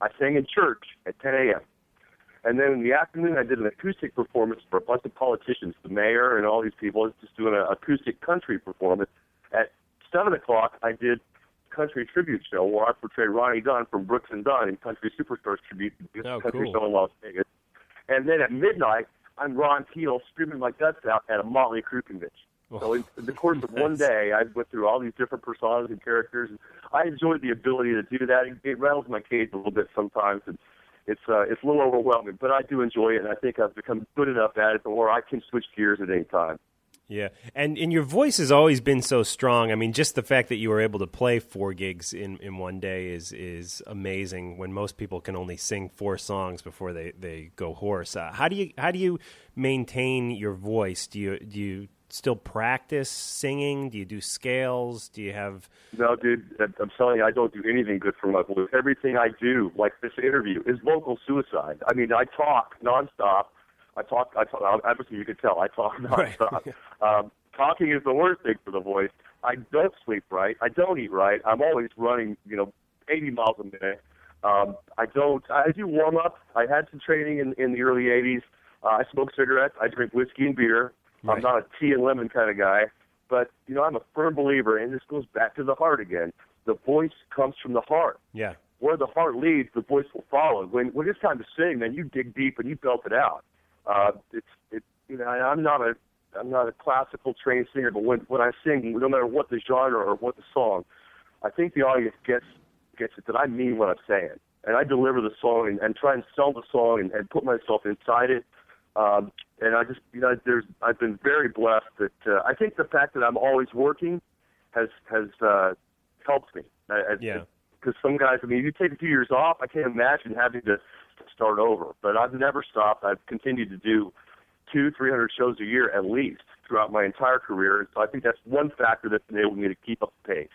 I sang in church at ten a.m. And then in the afternoon, I did an acoustic performance for a bunch of politicians, the mayor and all these people. I was just doing an acoustic country performance. At seven o'clock, I did a country tribute show where I portrayed Ronnie Dunn from Brooks and Dunn in Country Superstars tribute Oh, country cool. show in Las Vegas. And then at midnight, I'm Ron Keel screaming my guts out at a Motley Crue convention. So in, in the course of one day, I went through all these different personas and characters. And I enjoyed the ability to do that. It, it rattles my cage a little bit sometimes, and it's uh, it's a little overwhelming. But I do enjoy it, and I think I've become good enough at it where I can switch gears at any time. Yeah, and and your voice has always been so strong. I mean, just the fact that you were able to play four gigs in, in one day is is amazing. When most people can only sing four songs before they, they go hoarse. Uh, how do you how do you maintain your voice? Do you do you still practice singing? Do you do scales? Do you have? No, dude, I'm telling you, I don't do anything good for my voice. Everything I do, like this interview, is vocal suicide. I mean, I talk nonstop. I talk, I talk, obviously you can tell, I talk nonstop. Right. um, talking is the worst thing for the voice. I don't sleep right. I don't eat right. I'm always running, you know, eighty miles a minute. Um, I don't, I do warm up. I had some training in, in the early eighties. Uh, I smoke cigarettes. I drink whiskey and beer. Right. I'm not a tea and lemon kind of guy. But, you know, I'm a firm believer, and this goes back to the heart again. The voice comes from the heart. Yeah. Where the heart leads, the voice will follow. When when it's time to sing, man, you dig deep and you belt it out. Uh, it's it. You know, I'm not a I'm not a classical trained singer, but when when I sing, no matter what the genre or what the song, I think the audience gets gets it that I mean what I'm saying, and I deliver the song and, and try and sell the song and, and put myself inside it. Um, and I just, you know, there's I've been very blessed that uh, I think the fact that I'm always working has has uh, helped me. I, Yeah. Because some guys, I mean, you take a few years off, I can't imagine having to start over. But I've never stopped. I've continued to do two, three hundred shows a year at least throughout my entire career. So I think that's one factor that's enabled me to keep up the pace.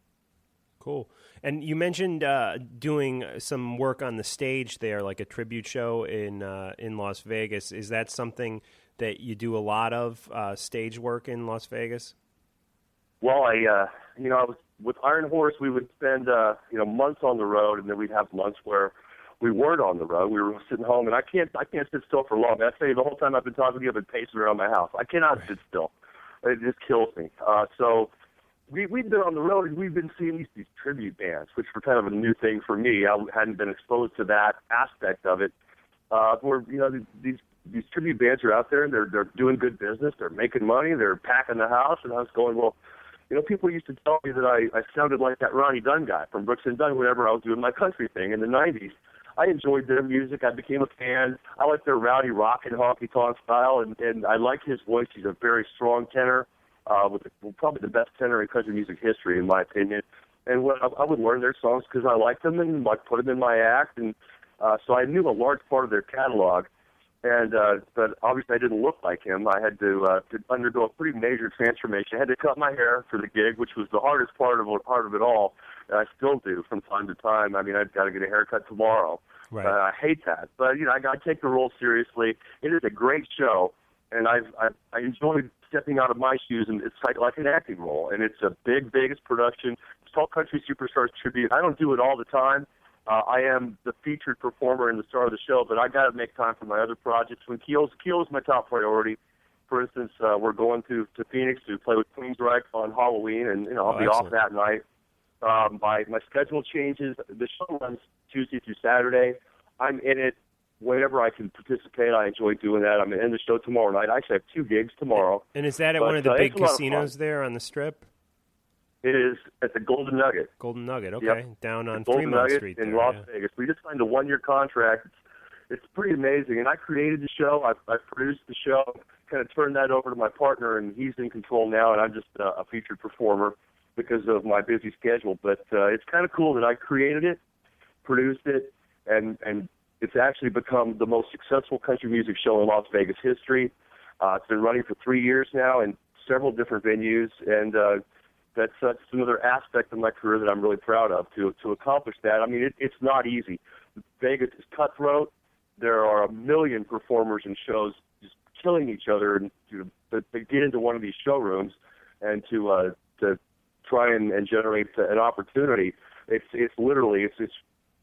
Cool. And you mentioned uh, doing some work on the stage there, like a tribute show in uh, in Las Vegas. Is that something that you do a lot of, uh, stage work in Las Vegas? Well, I, uh, you know, I was with Iron Horse. We would spend, uh, you know, months on the road, and then we'd have months where we weren't on the road. We were sitting home, and I can't, I can't sit still for long. I tell you, the whole time I've been talking to you, I've been pacing around my house. I cannot sit still. It just kills me. Uh, so we we've been on the road, and we've been seeing these, these tribute bands, which were kind of a new thing for me. I hadn't been exposed to that aspect of it. Uh, where you know these these tribute bands are out there, and they're they're doing good business. They're making money. They're packing the house, and I was going, well. You know, people used to tell me that I, I sounded like that Ronnie Dunn guy from Brooks and Dunn whenever I was doing my country thing in the nineties. I enjoyed their music. I became a fan. I like their rowdy rock and honky-tonk style, and, and I like his voice. He's a very strong tenor, uh, with the, well, probably the best tenor in country music history, in my opinion. And when I, I would learn their songs because I liked them and like put them in my act. And uh, so I knew a large part of their catalog. And uh, but obviously I didn't look like him. I had to, uh, to undergo a pretty major transformation. I had to cut my hair for the gig, which was the hardest part of part of it all. And I still do from time to time. I mean, I've got to get a haircut tomorrow. Right. Uh, I hate that, but you know, I got to take the role seriously. It is a great show, and I've I, I enjoyed stepping out of my shoes, and it's like like an acting role. And it's a big Vegas production. It's called Country Superstars Tribute. I don't do it all the time. Uh, I am the featured performer and the star of the show, but I got to make time for my other projects. When Keel's Keel is my top priority. For instance, uh, we're going to, to Phoenix to play with Queensryche on Halloween, and you know I'll Oh, be excellent. off that night. Um, my my schedule changes. The show runs Tuesday through Saturday. I'm in it whenever I can participate. I enjoy doing that. I'm in the show tomorrow night. I actually have two gigs tomorrow. And is that at But, one of the uh, big it's a lot of casinos fun. there on the Strip? It is at the Golden Nugget. Golden Nugget, okay. Yep. Down on The Golden Fremont Nugget Street in there, Las yeah. Vegas. We just signed a one-year contract. It's, it's pretty amazing. And I created the show. I, I produced the show, kind of turned that over to my partner, and he's in control now, and I'm just uh, a featured performer because of my busy schedule. But uh, it's kind of cool that I created it, produced it, and, and it's actually become the most successful country music show in Las Vegas history. Uh, it's been running for three years now in several different venues, and uh, that's, that's another aspect of my career that I'm really proud of, to to accomplish that. I mean, it, it's not easy. Vegas is cutthroat. There are a million performers and shows just killing each other, and to, to, to get into one of these showrooms and to uh, to try and, and generate an opportunity. It's it's literally it's it's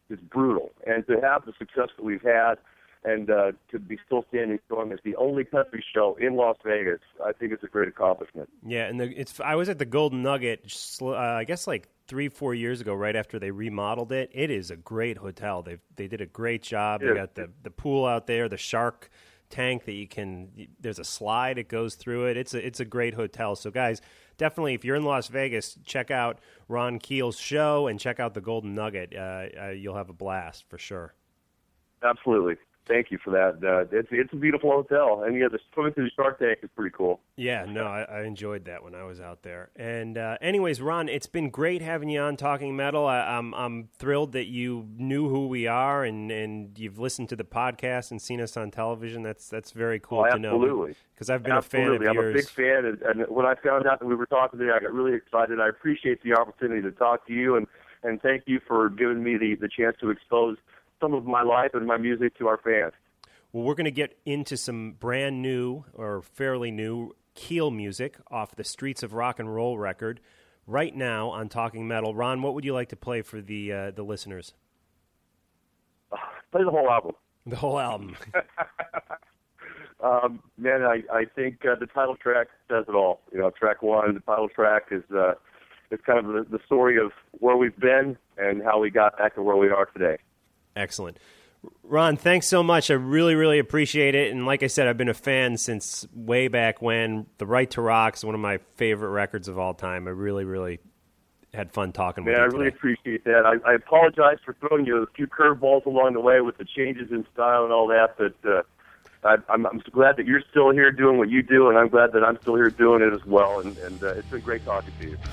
is brutal. And to have the success that we've had and uh, to be still standing strong as the only country show in Las Vegas, I think it's a great accomplishment. Yeah, and the, it's I was at the Golden Nugget, uh, I guess like three, four years ago, right after they remodeled it. It is a great hotel. They they did a great job. They got the, the pool out there, the shark tank that you can. There's a slide that goes through it. It's a it's a great hotel. So guys, definitely, if you're in Las Vegas, check out Ron Keel's show and check out the Golden Nugget. Uh, uh, you'll have a blast for sure. Absolutely. Thank you for that. Uh, it's it's a beautiful hotel, and yeah, the swimming through the shark tank is pretty cool. Yeah, no, I, I enjoyed that when I was out there. And uh, anyways, Ron, it's been great having you on Talking Metal. I, I'm I'm thrilled that you knew who we are and, and you've listened to the podcast and seen us on television. That's that's very cool oh, to know. Absolutely, because I've been absolutely. a fan of I'm yours. a big fan, and, and when I found out that we were talking today, I got really excited. I appreciate the opportunity to talk to you, and, and thank you for giving me the, the chance to expose some of my life and my music to our fans. Well, we're going to get into some brand new or fairly new Keel music off the Streets of Rock and Roll record right now on Talking Metal. Ron, what would you like to play for the uh, the listeners? Uh, play the whole album. The whole album. um, man, I, I think uh, the title track says it all. You know, track one, the title track is uh, it's kind of the, the story of where we've been and how we got back to where we are today. Excellent. Ron, thanks so much. I really, really appreciate it. And like I said, I've been a fan since way back when. The Right to Rock is one of my favorite records of all time. I really, really had fun talking with Man, you I really today. appreciate that. I, I apologize for throwing you a few curveballs along the way with the changes in style and all that, but uh, I, I'm, I'm glad that you're still here doing what you do, and I'm glad that I'm still here doing it as well. And, and uh, it's been great talking to you.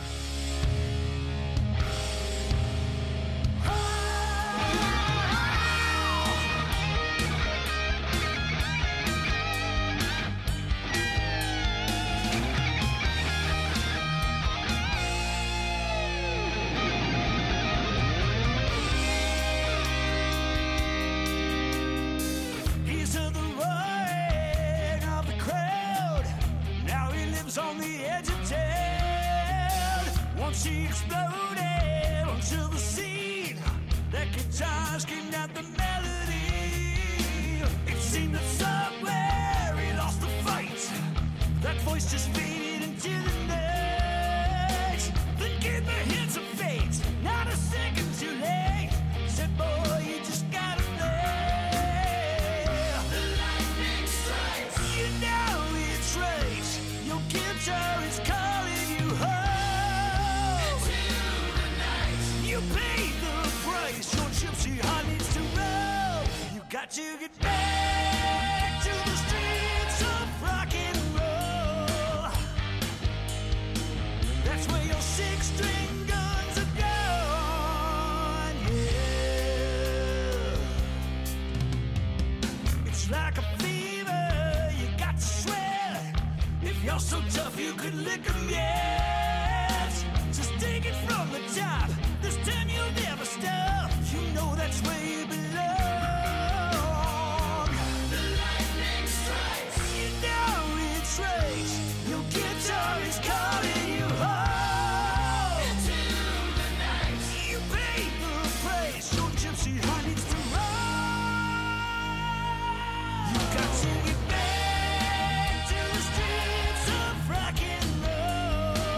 On the edge of town, once she exploded onto the scene, that guitar screamed out the melody. It seemed that somewhere he lost the fight. That voice just faded into the night. Then came the hints of fate, not a second too late. Said, boy, you just gotta play. The lightning strikes. You know it's right. Your guitar is calling you home into the night. You paid the price. Your gypsy heart needs to roll. You got to get back to the streets of rock and roll. That's where your six-string guns are gone. Yeah, it's like a fever. You got to sweat. If you're so tough you could lick 'em yet, just take it from the top. This time you'll never stop. You know that's where you belong. The lightning strikes. You know it's right. Your guitar is calling you home into the night. You paid the price. Your gypsy heart needs to roll. You got to get back to the streets of rock and roll.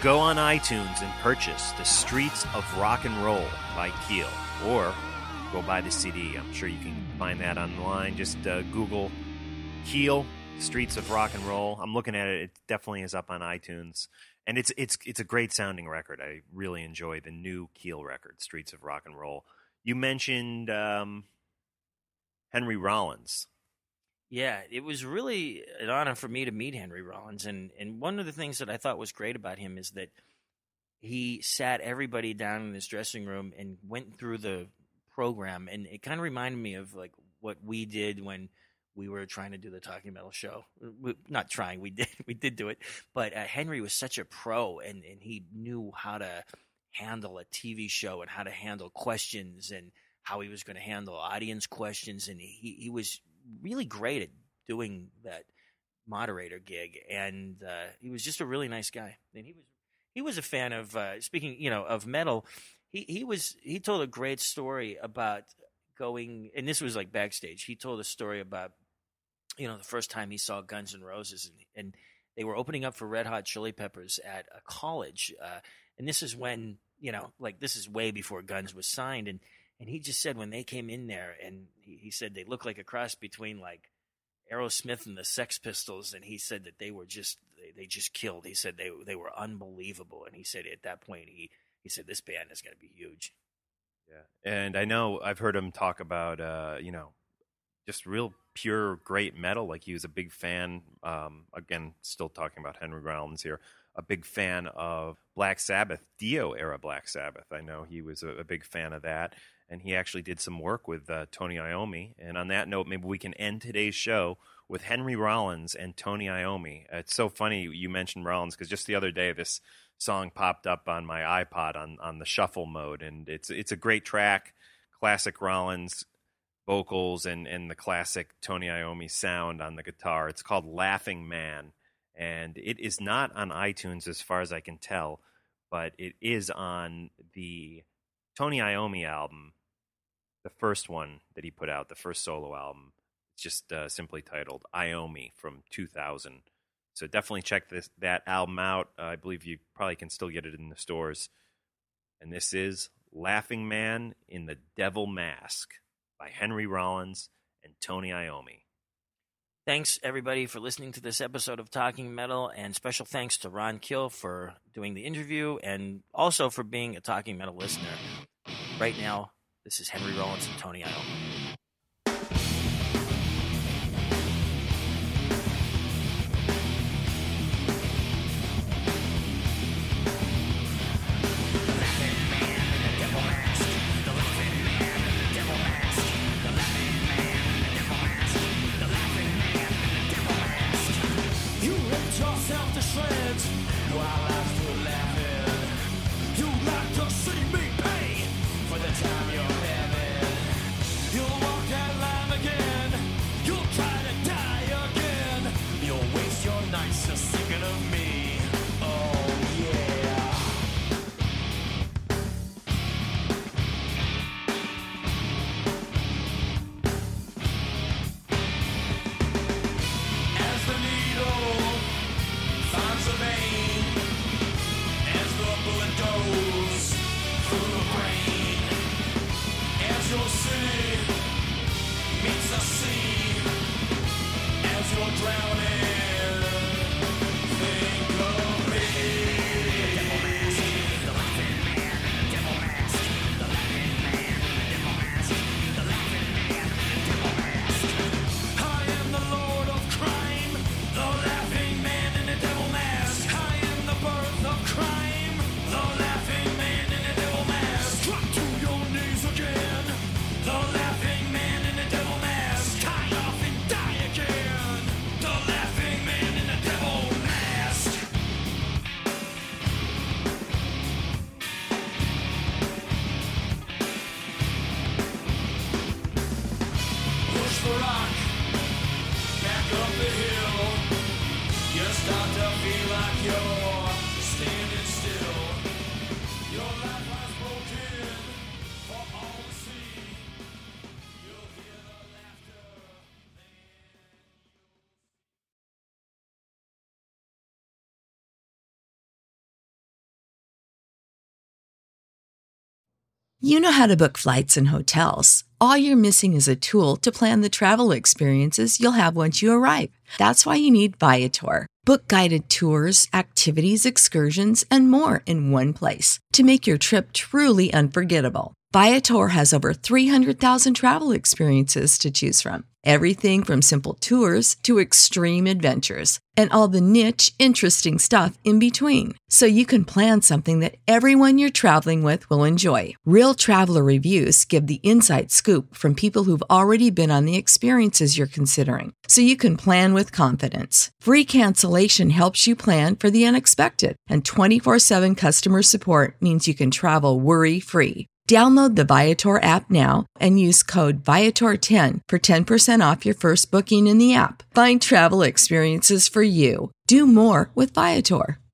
go on iTunes and purchase The Streets of Rock and Roll by Keel, or go buy the C D. I'm sure you can find that online. Just uh, Google Keel, Streets of Rock and Roll. I'm looking at it. It definitely is up on iTunes. And it's it's it's a great sounding record. I really enjoy the new Keel record, Streets of Rock and Roll. You mentioned um, Henry Rollins. Yeah, it was really an honor for me to meet Henry Rollins. And, and one of the things that I thought was great about him is that he sat everybody down in his dressing room and went through the program. And it kind of reminded me of like what we did when we were trying to do the Talking Metal show. We, not trying, we did we did do it. But uh, Henry was such a pro, and, and he knew how to handle a T V show and how to handle questions and how he was going to handle audience questions. And he, he was really great at doing that moderator gig. And uh, he was just a really nice guy. And he was he was a fan of, uh, speaking you know, of metal, he, he was he told a great story about going, and this was like backstage. He told a story about, you know, the first time he saw Guns N' Roses, and, and they were opening up for Red Hot Chili Peppers at a college. Uh, and this is when, you know, like this is way before Guns was signed. And, and he just said when they came in there, and he, he said they looked like a cross between like Aerosmith and the Sex Pistols. And he said that they were just, they, they just killed. He said they, they were unbelievable. And he said at that point, he, he said, this band is going to be huge. Yeah. And I know I've heard him talk about, uh, you know, just real pure great metal. Like he was a big fan, um, again, still talking about Henry Rollins here, a big fan of Black Sabbath, Dio era Black Sabbath. I know he was a, a big fan of that. And he actually did some work with uh, Tony Iommi. And on that note, maybe we can end today's show with Henry Rollins and Tony Iommi. It's so funny you mentioned Rollins, because just the other day this song popped up on my iPod on, on the shuffle mode. And it's it's a great track, classic Rollins vocals and, and the classic Tony Iommi sound on the guitar. It's called Laughing Man, and it is not on iTunes as far as I can tell, but it is on the Tony Iommi album, the first one that he put out, the first solo album. It's just uh, simply titled Iommi from two thousand. So definitely check this that album out. Uh, I believe you probably can still get it in the stores. And this is Laughing Man in the Devil Mask by Henry Rollins and Tony Iommi. Thanks, everybody, for listening to this episode of Talking Metal, and special thanks to Ron Keel for doing the interview and also for being a Talking Metal listener. Right now, this is Henry Rollins and Tony Iommi. You know how to book flights and hotels. All you're missing is a tool to plan the travel experiences you'll have once you arrive. That's why you need Viator. Book guided tours, activities, excursions, and more in one place to make your trip truly unforgettable. Viator has over three hundred thousand travel experiences to choose from. Everything from simple tours to extreme adventures and all the niche, interesting stuff in between. So you can plan something that everyone you're traveling with will enjoy. Real traveler reviews give the inside scoop from people who've already been on the experiences you're considering. So you can plan with confidence. Free cancellation helps you plan for the unexpected. And twenty-four seven customer support means you can travel worry-free. Download the Viator app now and use code Viator ten for ten percent off your first booking in the app. Find travel experiences for you. Do more with Viator.